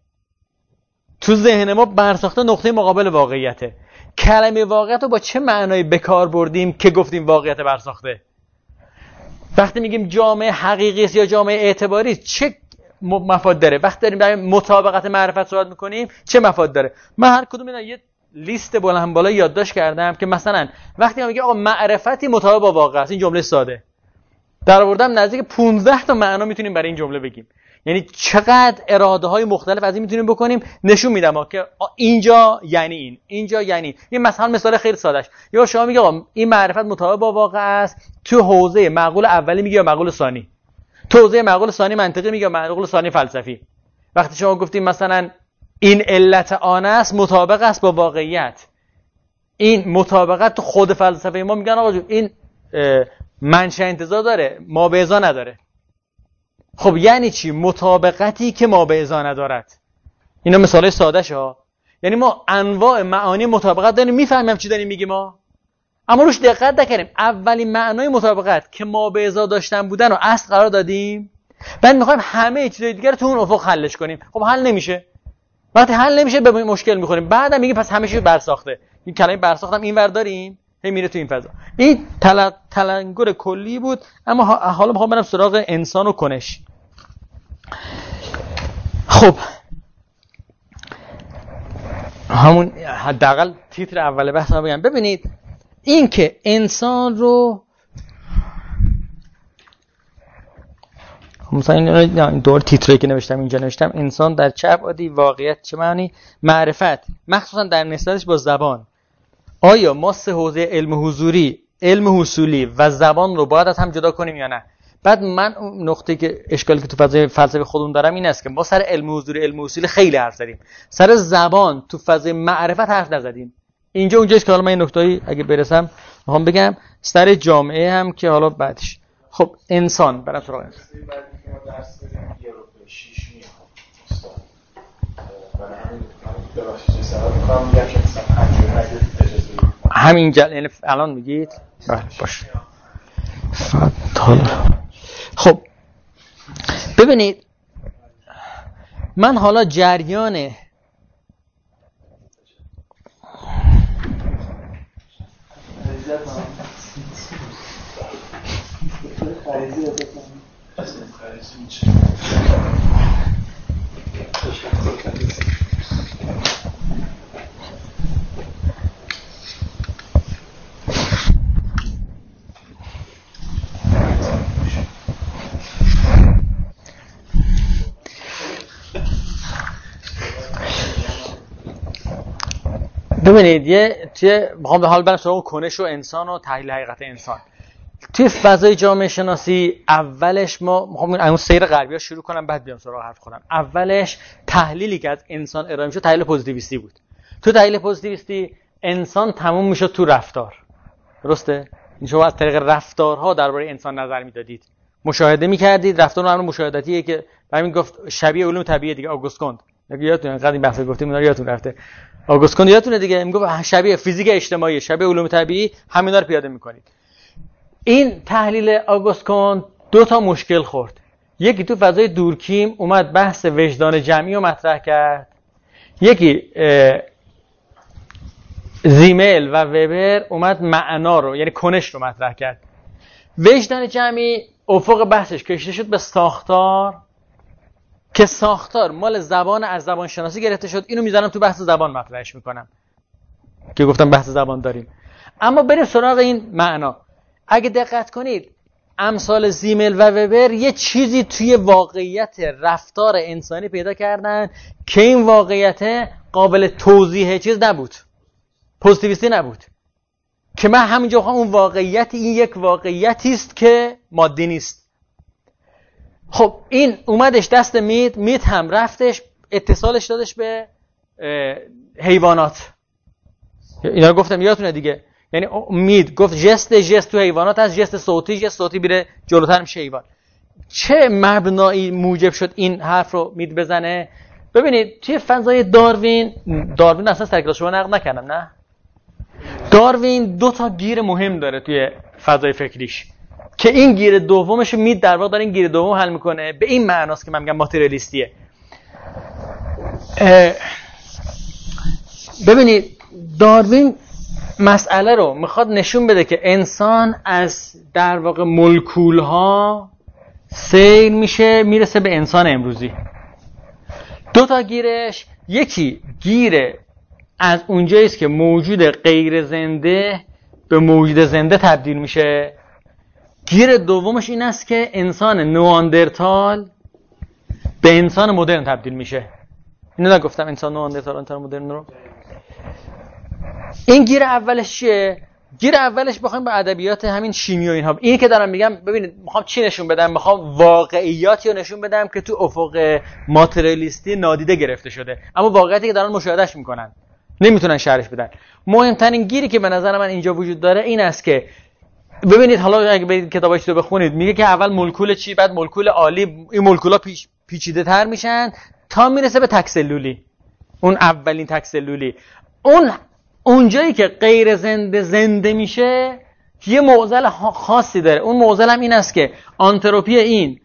تو ذهن ما برساخته نقطه مقابل واقعیته. کلمه واقعیت رو با چه معنایی به کار بردیم که گفتیم واقعیت برساخته؟ وقتی میگیم جامعه حقیقی است یا جامعه اعتباری است چه مفاد داره؟ وقتی داریم در مطابقت معرفت صحبت میکنیم چه مفاد داره؟ من هر کدوم اینا یه لیست بلند بالا یادداشت کردم که مثلا وقتی ما میگیم آقا معرفتی مطابق با واقع است، این جمله ساده در آوردم نزدیک 15 تا معنا میتونیم برای این جمله بگیم. یعنی چقدر اراده های مختلف از این میتونیم بکنیم. نشون میدم که اینجا یعنی این، اینجا یعنی این. مثلا خیلی سادهش یا شما میگه آقا این معرفت مطابق با واقع است، تو حوزه معقول اولی میگه یا معقول ثانی، تو حوزه معقول ثانی منطقی میگه یا معقول ثانی فلسفی. وقتی شما گفتیم مثلا این علت آن است مطابق است با واقعیت، این مطابقت تو خود فلسفه ما میگن آقا این منشأ انتزاع داره ما به ازا نداره. خب یعنی چی؟ مطابقتی که ما به ازا ندارد. اینا مثالای ساده شه. یعنی ما انواع معانی مطابقت داریم، میفهمیم چی داریم میگیم ما، اما روش دقت نکردیم. اولین معنای مطابقت که ما به ازا داشتن بودن رو اصل قرار دادیم، بعد میخوایم همه چیزای دیگه رو تو اون افق حلش کنیم. خب حل نمیشه. وقتی حل نمیشه به مشکل میخوریم. بعدم میگیم پس همه چیز برساخته. این کلمه برساختم اینور داریم، هی میره تو این فضا. این تلنگر کلی بود. اما حالا میخوام برم سراغ انسان و کنش. خب همون حداقل تیتر اول بحث رو بگم. ببینید این که انسان رو مثلا این دور تیتری که نوشتم اینجا نوشتم انسان در چه ابعادی، واقعیت چه معنی، معرفت مخصوصا در نسبتش با زبان. آیا ما سه حوزه علم حضوری، علم حصولی و زبان رو باید از هم جدا کنیم یا نه؟ بعد من نقطه که اشکالی که تو فضای فلسفه خودمون دارم این است که ما سر علم حضوری، علم حصولی خیلی حرف زدیم، سر زبان تو فضای معرفت حرف نزدیم. اینجا اونجاست که حالا من این نکته‌ای اگه برسم میخوام بگم. سر جامعه هم که حالا بعدش. خب انسان برام سراغ انسان. همین یعنی الان میگید باشه. خب ببینید من حالا جریان ببینید میخوام به حال برم سراغ کنش و انسان و تحلیل حقیقت انسان. توی فضای جامعه شناسی اولش ما میخوام اون سیر غربی‌ها شروع کنم بعد بیام سراغ حرف خودم. اولش تحلیلی که از انسان ارائه میشد تحلیل پوزیتیویستی بود. تو تحلیل پوزیتیویستی انسان تموم میشد تو رفتار. درسته؟ این شما از طریق رفتارها درباره انسان نظر میدادید. مشاهده میکردید، رفتار امر مشاهداتیه که همین گفت شبیه علوم طبیعی دیگه آگوست کند. یادتونه قدیم بحث گفتیم اینا یادتون رفته. آگوست کند یادتونه دیگه میگفت شبیه فیزیک اجتماعی، شبیه علوم طبیعی، همینا رو پیاده میکنید. این تحلیل آگوست کند دو تا مشکل خورد. یکی تو فضای دورکیم اومد بحث وجدان جمعی رو مطرح کرد. یکی زیمل و وبر اومد معنا رو یعنی کنش رو مطرح کرد. وجدان جمعی افق بحثش کشیده شد به ساختار که ساختار مال زبان از زبان شناسی گرفته شد. اینو میذارم تو بحث زبان مطرحش میکنم که گفتم بحث زبان داریم. اما بریم سراغ این معنا. اگه دقت کنید امثال زیمل و وبر یه چیزی توی واقعیت رفتار انسانی پیدا کردن که این واقعیت قابل توضیح چیز نبود، پوزیتیویستی نبود، که من همینجا بخوام اون واقعیت این یک واقعیتی است که مادی نیست. خب این اومدش دست مید هم رفتش اتصالش دادش به حیوانات. اینا رو گفتم یادتونه دیگه. یعنی مید گفت جست تو حیوانات هست، جست صوتی بیره جلوتر میشه حیوان. چه مبنایی موجب شد این حرف رو مید بزنه؟ ببینید توی فضای داروین اصلا سرکلاس شما نقد نکردم نه؟ داروین دو تا گیر مهم داره توی فضای فکریش که این گیر دومش مید در واقع داره این گیر دوم حل میکنه. به این معناست که من میگم ماتریالیستیه. ببینید داروین مسئله رو میخواد نشون بده که انسان از در واقع مولکول‌ها سیر میشه میرسه به انسان امروزی. دو تا گیرش، یکی گیر از اونجایی است که موجود غیر زنده به موجود زنده تبدیل میشه. گیر دومش این است که انسان نواندرتال به انسان مدرن تبدیل میشه. اینو نگفتم انسان نواندرتال انسان مدرن رو. این گیر اولش چیه؟ گیر اولش بخوایم به ادبیات همین شیمی و اینها. این که دارم میگم ببینید میخوام چی نشون بدم؟ میخوام واقعیاتی رو نشون بدم که تو افق ماتریالیستی نادیده گرفته شده، اما واقعیتی که دارن مشاهدهش میکنن نمیتونن شرحش بدن. مهمترین گیری که به نظر من اینجا وجود داره این است که ببینید حالا اگه برید کتاباش رو بخونید میگه که اول مولکول چی، بعد مولکول عالی، این مولکولا پیچیده تر میشن تا میرسه به تک سلولی. اون اولین تک سلولی، اونجایی که غیر زنده میشه یه معضل خاصی داره. اون معضل هم این است که آنتروپی این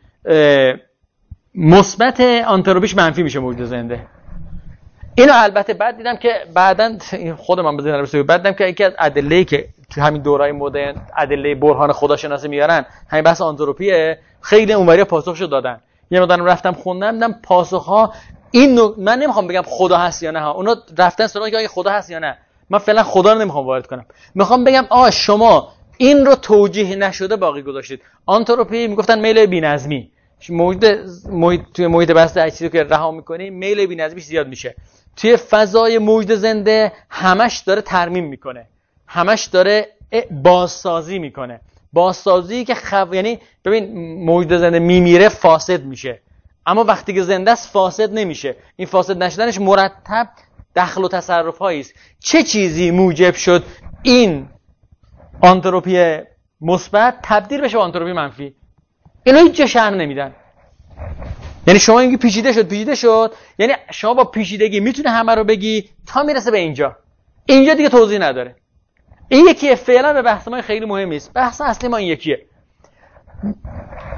مثبت، آنتروپیش منفی میشه موجود زنده. اینو البته بعد دیدم که بعداً خودم هم بزنم رسید بعد دیدم که یکی از ادله‌ای که تو همین دورای مدرن ادله برهان خداشناسی میارن همین بحث آنتروپیه. خیلی اونوریا پاسخشو دادن. یه مقدارم رفتم خوندم دیدم پاسخها این من نمیخوام بگم خدا هست یا نه ها، اونا رفتن سراغ اینکه خدا هست یا نه. من فعلا خدا رو نمیخوام وارد کنم، میخوام بگم شما این رو توجیه نشده باقی گذاشتید. آنتروپی میگفتن میل بی‌نظمی، توی محیط بحث اجتماعی که رها میکنی میل بی‌نظمی زیاد میشه. توی فضای موجود زنده همش داره ترمیم میکنه، همش داره بازسازی میکنه. بازسازی که یعنی ببین موجود زنده میمیره فاسد میشه، اما وقتی که زنده است فاسد نمیشه. این فاسد نشدنش مرتب دخل و تصرف هایی است. چه چیزی موجب شد این آنتروپی مثبت تبدیل بشه به آنتروپی منفی؟ اینو هیچ جا شرح نمیدن. یعنی شما اینکه پیچیده شد یعنی شما با پیچیدگی میتونه همه رو بگی تا میرسه به اینجا دیگه توضیح نداره. این یکیه. فعلا به بحث ما خیلی مهمی است. بحث اصلی ما این یکیه.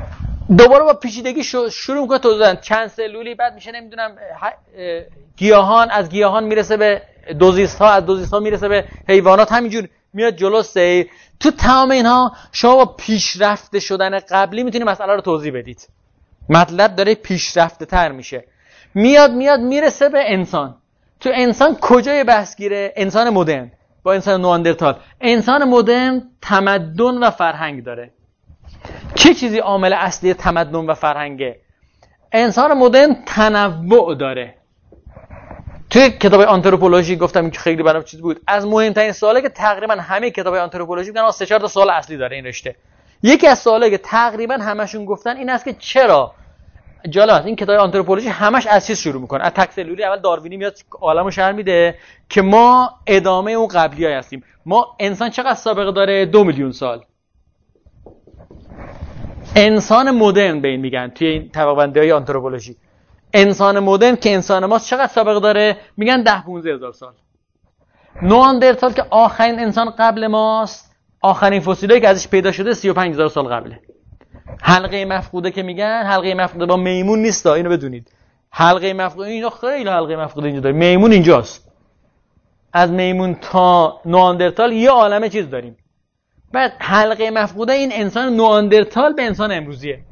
دوباره با پیچیدگی شروع میکنه توضیح دادن. چند سلولی، بعد میشه نمیدونم گیاهان، از گیاهان میرسه به دوزیست ها، از دوزیست ها میرسه به حیوانات، همینجور میاد جلو سیر. تو تمام اینها شما با پیشرفته شدن قبلی میتونید مسئله رو توضیح بدید. مطلب داره پیشرفته تر میشه، میاد میرسه به انسان. تو انسان کجای بحث گیره؟ انسان مدرن با انسان نواندرتال. انسان مدرن تمدن و فرهنگ داره. چه چیزی عامل اصلی تمدن و فرهنگه؟ انسان مدرن تنوع داره. توی کتاب آنتروپولوژی گفتم که خیلی برام چیز بود، از مهمترین سواله که تقریبا همه کتاب آنتروپولوژی میگن 3-4 تا سوال اصلی داره این رشته. یکی از سوالاتی که تقریبا همشون گفتن این است که چرا، جالب است این کتاب آنتروپولوژی همش از چیز شروع میکنه، از تک سلولی. اول داروینی میاد عالمو شرح میده که ما ادامه اون قبلی‌ها هستیم. ما انسان چقدر سابقه داره؟ 2 میلیون سال. انسان مدرن به این میگن توی این طبقه بندی‌های آنتروپولوژی. انسان مدرن که انسان ماست چقدر سابقه داره؟ میگن 10-15 هزار سال. نواندرتال که آخرین انسان قبل ماست، آخرین فسیلی که ازش پیدا شده 35,000 سال قبله. حلقه مفقوده که میگن، حلقه مفقوده با میمون نیست، اینو بدونید. حلقه مفقوده اینجا خیلی حلقه مفقوده اینجا داره، میمون اینجاست. از میمون تا نواندرتال یه عالمه چیز داریم. بعد حلقه مفقوده این انسان نواندرتال به انسان امروزیه.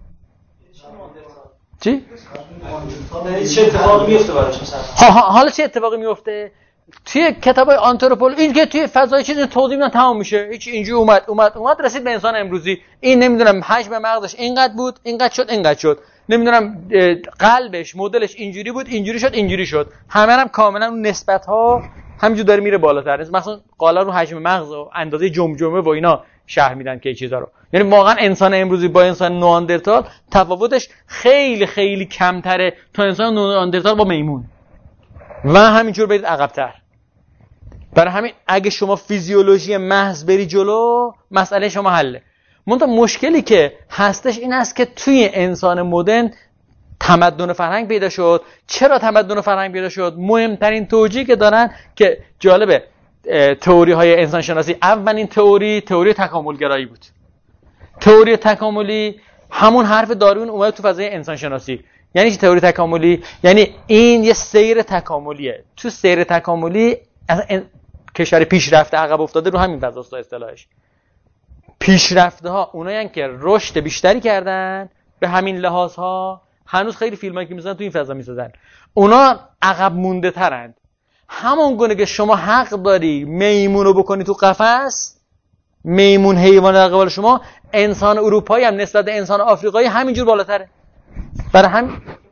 چی؟ چه اتفاقی میفته براش مثلا؟ حالا چه اتفاقی میفته؟ توی کتابای آنتروپول این که توی فضای چیز توضیح میدن تمام میشه. هیچ اینجوری اومد رسید به انسان امروزی. این نمیدونم حجم مغزش اینقدر بود، اینقدر شد. نمیدونم قلبش مدلش اینجوری بود، اینجوری شد. همه هم کاملا اون نسبت ها همینجور داره میره بالاتر. مثلا قالا رو حجم مغز و اندازه جمجمه و اینا شرح میدن که این چیزا رو. یعنی واقعا انسان امروزی با انسان نواندرتال تفاوتش خیلی خیلی کمتره تا انسان نواندرتال با میمون. و همینجور برید عقب‌تر. برای همین اگه شما فیزیولوژی محض بری جلو مسئله شما حله. منتها مشکلی که هستش این است که توی انسان مدرن تمدن فرهنگ پیدا شد. چرا تمدن فرهنگ پیدا شد؟ مهمترین توجیهی که دارن که جالبه، تئوری های انسان شناسی، اولین تئوری تکامل گرایی بود. تئوری تکاملی همون حرف داروین اومد تو فضای انسان شناسی. یعنی چی تئوری تکاملی؟ یعنی این یه سیر تکاملیه. تو سیر تکاملی از کشور پیشرفته عقب افتاده رو همین فضاست اصطلاحش. پیشرفته ها اونایین که رشد بیشتری کردن به همین لحاظها. هنوز خیلی فیلمایی که میسازن تو این فضا میسازن. اونا عقب مونده ترند. همون گونه که شما حق داری میمونو بکنی تو قفس، میمون حیوان در قبال شما، انسان اروپایی هم نسبت به انسان آفریقایی همینجور بالاتره. برای همین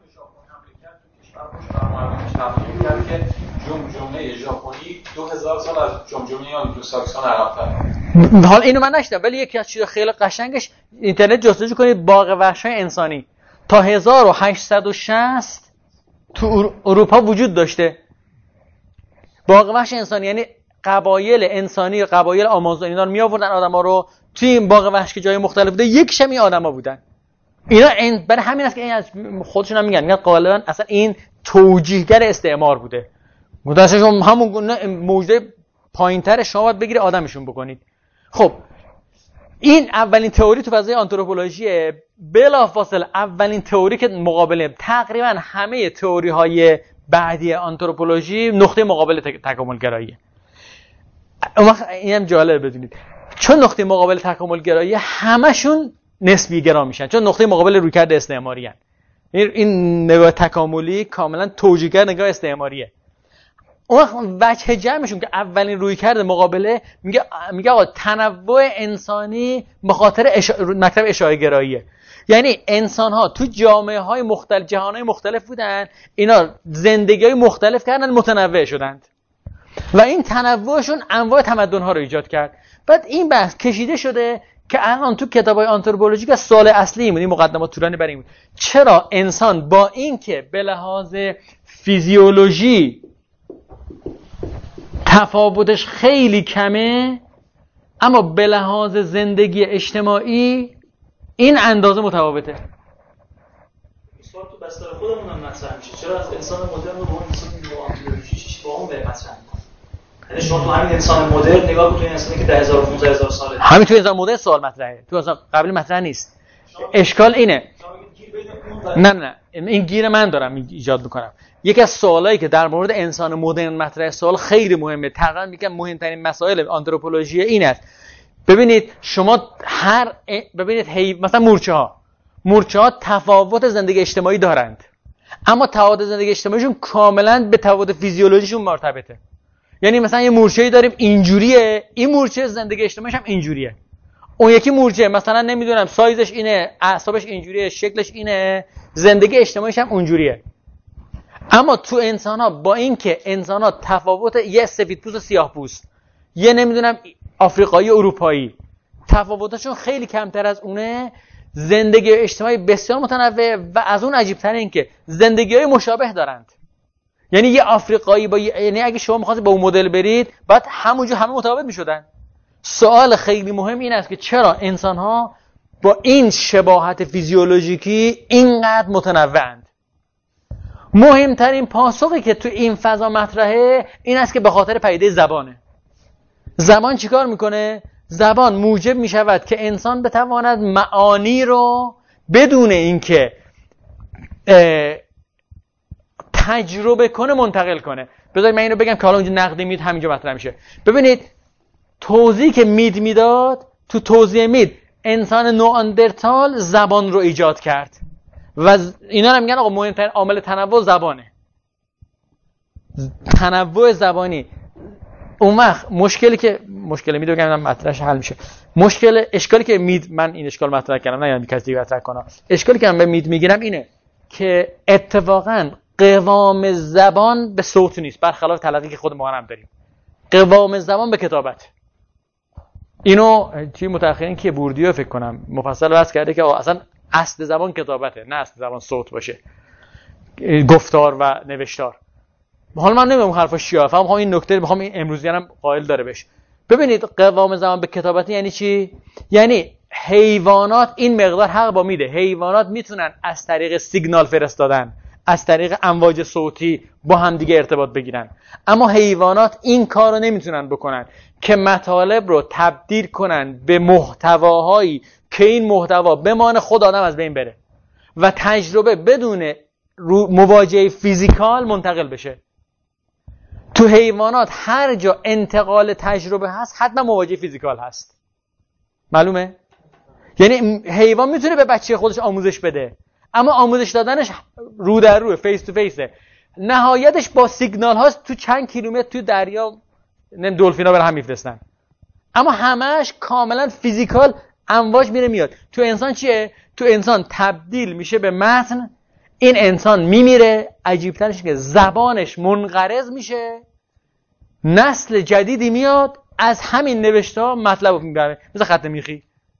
که جمجمه ژاپنی 2000 سال از جمجمه آنگلوساکسون عقب‌تره. حالا اینو من نشدم، ولی یکی از چیزا خیلی قشنگش اینترنت جستجو کنید، باغ وحش‌های انسانی تا 1860 تو اروپا وجود داشته. باغ وحش انسانی یعنی قبایل انسانی، قبایل آمازون اینا رو می آوردن آدما رو توی این باغ وحش که جای مختلف بوده، یک شمی آدما بودن. اینا برای همین است که این از خودشون هم میگن غالبا اصلا این توجیهگر استعمار بوده. متأسفانه همون موجود پایینتر شما باید بگیری آدمشون بکنید. خب این اولین تئوری تو فضای آنتروپولوژیه. بلافاصله اولین تئوری که مقابل تقریبا همه تئوری های بعدی آنتروپولوژی نقطه مقابل تکامل گراییه. اینم جالب بدونید، چون نقطه مقابل تکامل گرایی همشون نسبی گرا میشن، چون نقطه مقابل رویکرد استعماری هن. این نگاه تکاملی کاملا توجیهگر نگاه استعماریه. اون وجه جمعشون که اولین رویکرد مقابله میگه آقا تنوع انسانی به خاطر مکتب اشاعه گراییه. یعنی انسان ها تو جامعه های مختلف، جهان های مختلف بودن، اینا زندگی های مختلف کردن، متنوع شدند و این تنوعشون انواع تمدن ها رو ایجاد کرد. بعد این بحث کشیده شده که الان تو کتابای آنتروپولوژیک سوال اصلی بود، این مقدمات طولانی برای این بود چرا انسان با این که به لحاظ فیزیولوژی تفاوتش خیلی کمه، اما به لحاظ زندگی اجتماعی این اندازه متفاوته. سوال تو بستر خودمون هم مطرح میشه، چرا از انسان مدرن با انسان نوآندرتالی با اون به مطرح میکنه؟ یعنی شما تو همین انسان مدرن نگاه کنید، این انسانی که 10,000 15000 ساله، همین تو انسان مدرن سوال مطرحه، تو اصلا قبل مطرح نیست. اشکال اینه نه این گیر من دارم ایجاد میکنم. یکی از سوالایی که در مورد انسان مدرن مطرح سوال خیلی مهمه، تقریبا میگم مهمترین مسائل آنتروپولوژی این است. ببینید شما ببینید مثلا مورچه ها تفاوت زندگی اجتماعی دارند، اما تفاوت زندگی اجتماعیشون کاملا به تفاوت فیزیولوژیشون مرتبطه. یعنی مثلا یه مورچه‌ای داریم اینجوریه، این مورچه زندگی اجتماعیش هم اینجوریه. اون یکی مورچه مثلا نمیدونم سایزش اینه، اعصابش اینجوریه، شکلش اینه، زندگی اجتماعیش هم اونجوریه. اما تو انسان‌ها با اینکه انسان‌ها تفاوت یه سفیدپوست و سیاه‌پوست، یه نمیدونم آفریقایی و اروپایی، تفاوتاشون خیلی کمتر از اونه، زندگی اجتماعی بسیار متنوع و از اون عجیب‌تر این که زندگی‌های مشابه دارند. یعنی یه آفریقایی یعنی اگه شما می‌خواستید با اون مدل برید، بعد همونجا همه متفاوت می‌شدن. سوال خیلی مهم این است که چرا انسان‌ها با این شباهت فیزیولوژیکی اینقدر متنوعند؟ مهمترین پاسخی که تو این فضا مطرحه این است که به خاطر پدیده زبانه. زبان چیکار میکنه؟ زبان موجب میشود که انسان بتواند معانی رو بدون اینکه تجربه کنه منتقل کنه. بذارید من اینو بگم که حالا اونجا نقد مید همینجا مطرح میشه. ببینید توضیحی که مید میداد، تو توضیح مید انسان نوآندرتال زبان رو ایجاد کرد و اینا هم میگن آقا مهمترین عامل تنوع زبانه، تنوع زبانی. اون وقت مشکل مید بگم مطرحش حل میشه. اشکالی که مید، من این اشکال مطرح کردم نه یعنی کسی دیگه مطرح کنه، اشکالی که من به مید میگیرم اینه که اتفاقا قوام زبان به صوت نیست، برخلاف تلقی که خود ما هم داریم. قوام زبان به کتابت. اینو چی متأخرین که بوردیو فکر کنم مفصل بحث کرده که اصلا اصل زبان کتابته، نه اصل زبان صوت باشه، گفتار و نوشتار. حالا من نمیگم حرفش چیه، فقط میخوام این نکته میخوام این امروزیانم قائل داره بهش. ببینید قوام زبان به کتابت یعنی چی؟ یعنی حیوانات این مقدار حق با میده. حیوانات میتونن از طریق سیگنال فرستادن، از طریق امواج صوتی با هم دیگه ارتباط بگیرن، اما حیوانات این کار رو نمیتونن بکنن که مطالب رو تبدیل کنن به محتواهایی که این محتوا بمانه خود آدم از بین بره و تجربه بدون مواجهه فیزیکال منتقل بشه. تو حیوانات هر جا انتقال تجربه هست حتما مواجهه فیزیکال هست. معلومه؟ یعنی حیوان میتونه به بچه خودش آموزش بده، اما آموزش دادنش رو در روه، فیس تو فیسه. نهایتش با سیگنال هاست تو چند کیلومتر تو دریا دلفینا بر هم میفرستن، اما همش کاملا فیزیکال، امواج میره میاد. تو انسان چیه؟ تو انسان تبدیل میشه به متن، این انسان میمیره. عجیبترش که زبانش منقرض میشه، نسل جدیدی میاد از همین نوشته ها مطلب رو میبره، مثل خط میخی.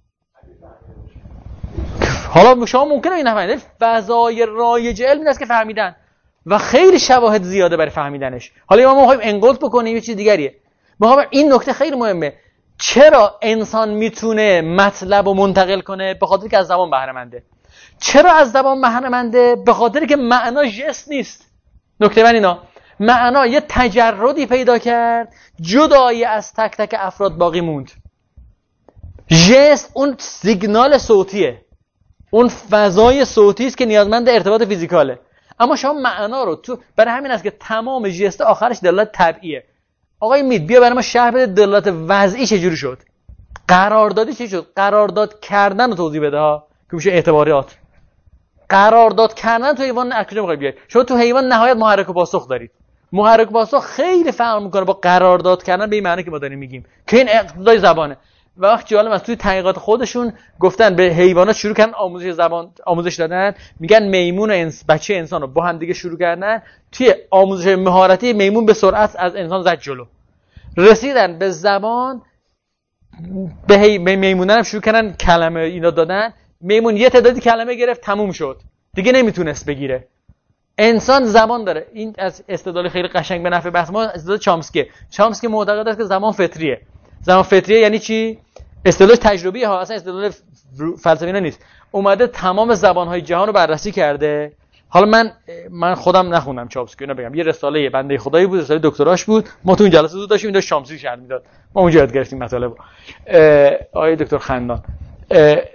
حالا شما ممکنه این نفهمید، فضای رایج علم این است که فهمیدن و خیلی شواهد زیاده برای فهمیدنش. حالا ما میخوایم انقلب بکنیم یه چیز دیگریه. این نکته خیلی مهمه. چرا انسان میتونه مطلب رو منتقل کنه؟ به خاطر که از زبان بهره منده. چرا از زبان بهره منده؟ به خاطر که معنا ژست نیست. نکته من اینا، معنا یه تجردی پیدا کرد جدایی از تک تک افراد باقی موند. ژست اون سیگنال صوتیه، اون فضای صوتی است که نیازمند ارتباط فیزیکاله. اما شما معنا رو تو، برای همین است که تمام ژست آخرش دلالت طبیعیه. آقای مید بیا برای ما شرح بده دلالت وضعی چجوری شد، قراردادی چی شد. قرارداد کردن رو توضیح بده ها که میشه اعتبارات. قرارداد کردن تو حیوان اکچولی میخوای بیای، شما تو حیوان نهایت محرک و پاسخ دارید. محرک و پاسخ خیلی فرق میکنه با قرارداد کردن به این معنی که ما داریم میگیم که این اقتضای زبانه. و وقتی جالب است توی تحقیقات خودشون گفتن به حیوانات شروع کردن آموزش دادن، میگن میمون و بچه انسان رو با هم دیگه شروع کردن توی آموزش مهارتی. میمون به سرعت از انسان زد جلو، رسیدن به زبان، به میمون هم شروع کردن کلمه اینا دادن. میمون یه تعدادی کلمه گرفت تموم شد، دیگه نمیتونست بگیره. انسان زبان داره. این از استدلال خیلی قشنگ به نفع بحث ما استدلال چامسکی معتقد است که زمان فطریه. زمان فطریه یعنی چی؟ استدلال تجربی ها، اصلا استدلال فلسفی نیست. اومده تمام زبان‌های جهان رو بررسی کرده. حالا من خودم نخوندم چامسکی، اینو بگم یه رساله بنده خدایی بود، رساله دکتراش بود. ما تو اون جلسه زود داشتیم، این داشت چامسکی شرح میداد، ما اونجا یاد گرفتیم مطالب. آقای دکتر خندان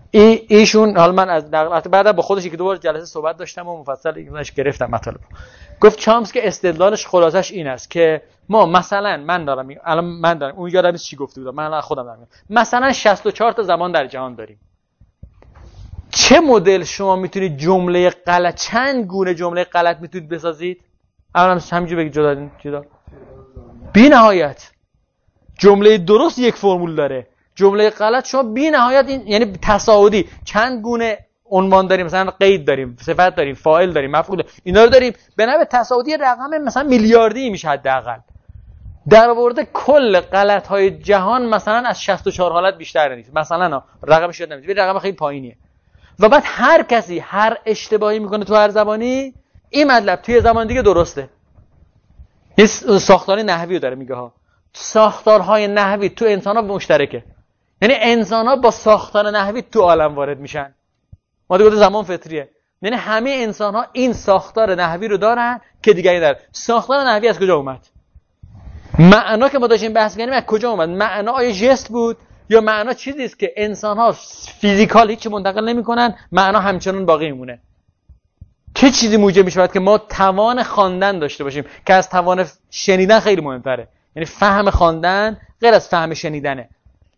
ایشون حالا من از بعدا با خودش که دوباره جلسه صحبت داشتم و مفصل اینش گرفتم مطالب. گفت چامسکی استدلالش خلاصش این است که ما مثلا من دارم اون یادم نیست چی گفته بودم، من الان خودم دارم مثلا 64 تا زبان در جهان داریم. چه مدل شما میتونید جمله غلط، چند گونه جمله غلط میتونید بسازید؟ الان همینجوری بگید جدا بی نهایت. جمله درست یک فرمول داره، جمله غلط شما بی نهایت این یعنی تصاعدی چند گونه عنوان داریم، مثلا قید داریم، صفت داریم، فاعل داریم، مفعول، اینا رو داریم به نحو تصاعدی رقم مثلا میلیاردی میشه حداقل. در آورده کل غلط‌های جهان مثلا از 64 حالت بیشتر نیست. مثلا رقمش یاد نمیاد، رقم خیلی پایینیه. و بعد هر کسی هر اشتباهی میکنه تو هر زبانی این مطلب توی زبان دیگه درسته. یه ساختار نحوی داره میگه ها. ساختارهای نحوی تو انسان‌ها مشترکه. یعنی انسان‌ها با ساختار نحوی تو عالم وارد میشن. ما دیگه زمان فطریه. یعنی همه انسان‌ها این ساختار نحوی رو دارن که دیگری داره. ساختار نحوی از کجا اومد؟ معنا که ما داشتیم بحث می‌کردیم از کجا اومد؟ معنا آیا ژست بود یا معنا چیزی است که انسان‌ها فیزیکال هیچ منتقل نمی‌کنن، معنا همچنان باقی میمونه. چه چیزی موجب می‌شود که ما توان خواندن داشته باشیم که از توان شنیدن خیلی مهم‌تره؟ یعنی فهم خواندن غیر از فهم شنیدنه.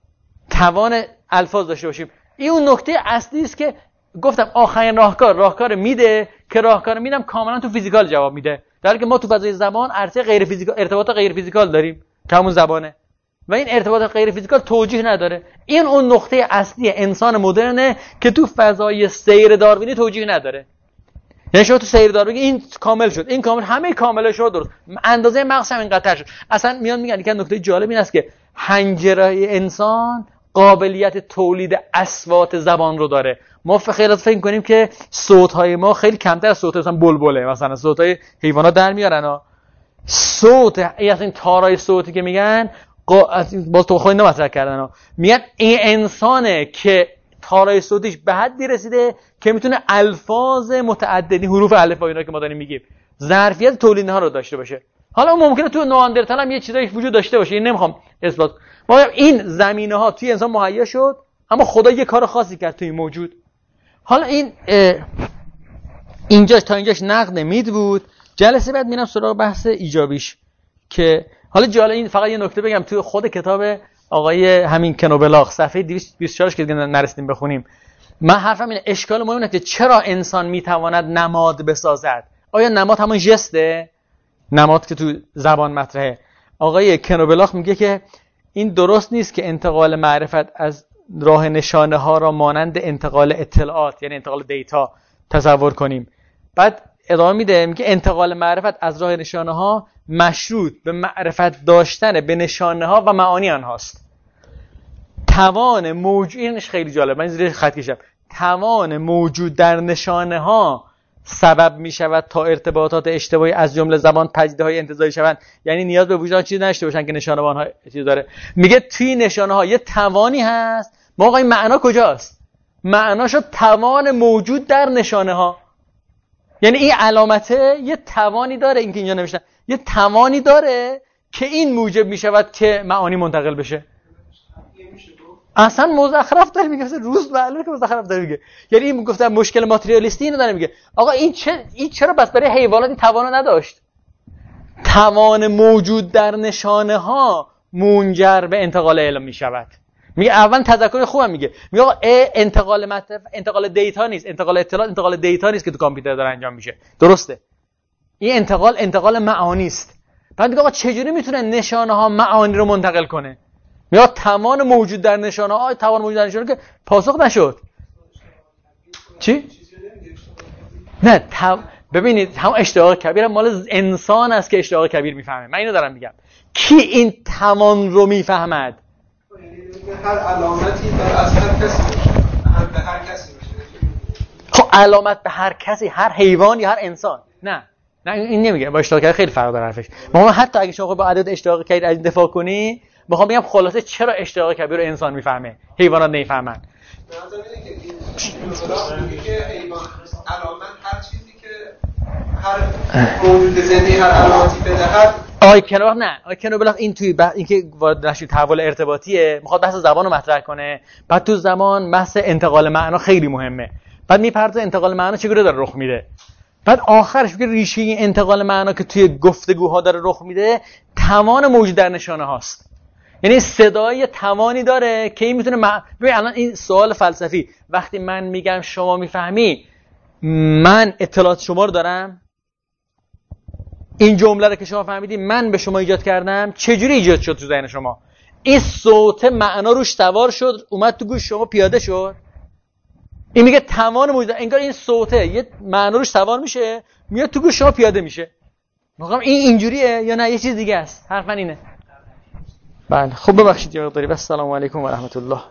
توان الفاظ داشته باشیم. این اون نکته اصلی است که گفتم آخرین راهکار میده که راهکار میدم کاملا تو فیزیکال جواب میده. در حالی که ما تو فضای زبان ارتباط غیر فیزیکال داریم که همون زبانه و این ارتباط غیر فیزیکال توجیه نداره. این اون نقطه اصلی انسان مدرنه که تو فضای سیر داروینی توجیه نداره. یعنی شما تو سیر داروینی این کامل شد، این کامل، همه کامل شد، درست اندازه مغز هم اینقدر شد. اصلا میگن که نکته جالب این است که حنجره انسان قابلیت تولید اصوات زبان رو داره. ما فکر کنیم که صوت‌های ما خیلی کمتر از صوت مثلا بلبله، مثلا صوت‌های حیوانات در میارن ها. صوت این تارای صوتی که میگن باز تو خود اینا مطرح کردن ها. میگن این انسانه که تارای صوتیش به حدی رسیده که میتونه الفاظ متعددی، حروف الف با اینا که ما داریم میگیم، ظرفیت تولید اینها رو داشته باشه. حالا ممکنه تو نواندرتال هم یه چیزایی وجود داشته باشه، این نمیخوام اثبات. ما این زمینه‌ها توی انسان مهیا شد، اما خدا یه کار خاصی کرد توی موجود. حالا این اینجاش تا اینجاش نقد مید بود. جلسه بعد میرم سراغ بحث ایجابیش که حالا جالب این فقط یه نکته بگم توی خود کتاب آقای همین کنوبلاغ صفحه 224 که دیگه نرسیدیم بخونیم. من حرفم اینه اشکال مهم اینه که چرا انسان میتواند نماد بسازد؟ آیا نماد همون ژسته؟ نماد که تو زبان مطرحه. آقای کنوبلاغ میگه که این درست نیست که انتقال معرفت از راه نشانه ها را مانند انتقال اطلاعات یعنی انتقال دیتا تصور کنیم. بعد ادامه میده میگه انتقال معرفت از راه نشانه ها مشروط به معرفت داشتن به نشانه ها و معانی آنهاست. توان موجود، اینش خیلی جالب، من زیر خط کشم، توان موجود در نشانه ها سبب می شود تا ارتباطات اشتباهی از جمله زبان پدیده‌های انتزاعی شوند. یعنی نیاز به وجود چیزی نشته باشن که نشانه ها چیز داره. میگه توی نشانه ها یه توانی هست. ما آقا این معنا کجاست؟ معناشو توان موجود در نشانه ها. یعنی این علامته یه توانی داره، این که اینجا نوشتن یه توانی داره که این موجب می شود که معانی منتقل بشه. اصلا مزخرف داره میگه، روز معلومه که مزخرف داره میگه. یعنی این گفتم مشکل ماتریالیستی اینو داره میگه. آقا این چرا بس برای حیوانات این توانو نداشت؟ توان موجود در نشانه ها منجر به انتقال علم میشود. میگه اول تذکر خوبم میگه آقا انتقال دیتا نیست، انتقال اطلاعات، انتقال دیتا نیست که تو کامپیوتر داره انجام میشه. درسته. این انتقال معانی است. بعد میگه آقا چجوری میتونه نشانه ها معانی رو منتقل کنه؟ یا توان موجود در نشانه ها، توان موجود در نشانه که پاسخ نشد. چی؟ نه ببینید هم اشتیاق کبیر هم مال انسان است که اشتیاق کبیر میفهمه. من اینو دارم میگم. کی این توان رو میفهمد؟ هر علامتی از هر کسی به هر کسی میشه. خب علامت به هر کسی، هر حیوان یا هر انسان. نه این نمیگه. با اشتیاق کبیر خیلی فرق داره حرفش. ما حتی اگه شما با عدد اشتیاق کبیر از دفاع کنی، میخوام بگم خلاصه چرا اشتیاق کبیر رو انسان میفهمه، حیوانات نمیفهمن. لازم اینه که این اصطلاح میگه که حیوان علامت هر چیزی که هر موجود زنده هر علامتی بدهد آی کنو این توی این که وارد نشید تحول ارتباطیه، میخواد بحث زبان رو مطرح کنه. بعد تو زبان بحث انتقال معنا خیلی مهمه. بعد میپرده انتقال معنا چگونه داره رخ میده. بعد آخرش میگه ریشه این انتقال معنا که توی گفتگوها داره رخ میده توان موجود در نشانه هاست. یعنی صدای توانی داره که این میتونه ببین الان این سوال فلسفی، وقتی من میگم شما میفهمی، من اطلاعات شما رو دارم، این جمله رو که شما فهمیدید من به شما ایجاد کردم، چجوری ایجاد شد تو ذهن شما؟ این صوت معنا روش سوار شد اومد تو گوش شما پیاده شد. این میگه توان موجود، انگار این صوته یه معنا روش سوار میشه میاد تو گوش شما پیاده میشه. میگم این اینجوریه یا نه یه چیز دیگه است؟ حرف من اینه. بله خب ببخشید یا مقداری. بس سلام علیکم و رحمت الله.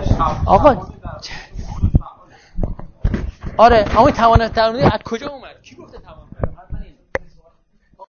آقا آره اما توان درونی از کجا اومد؟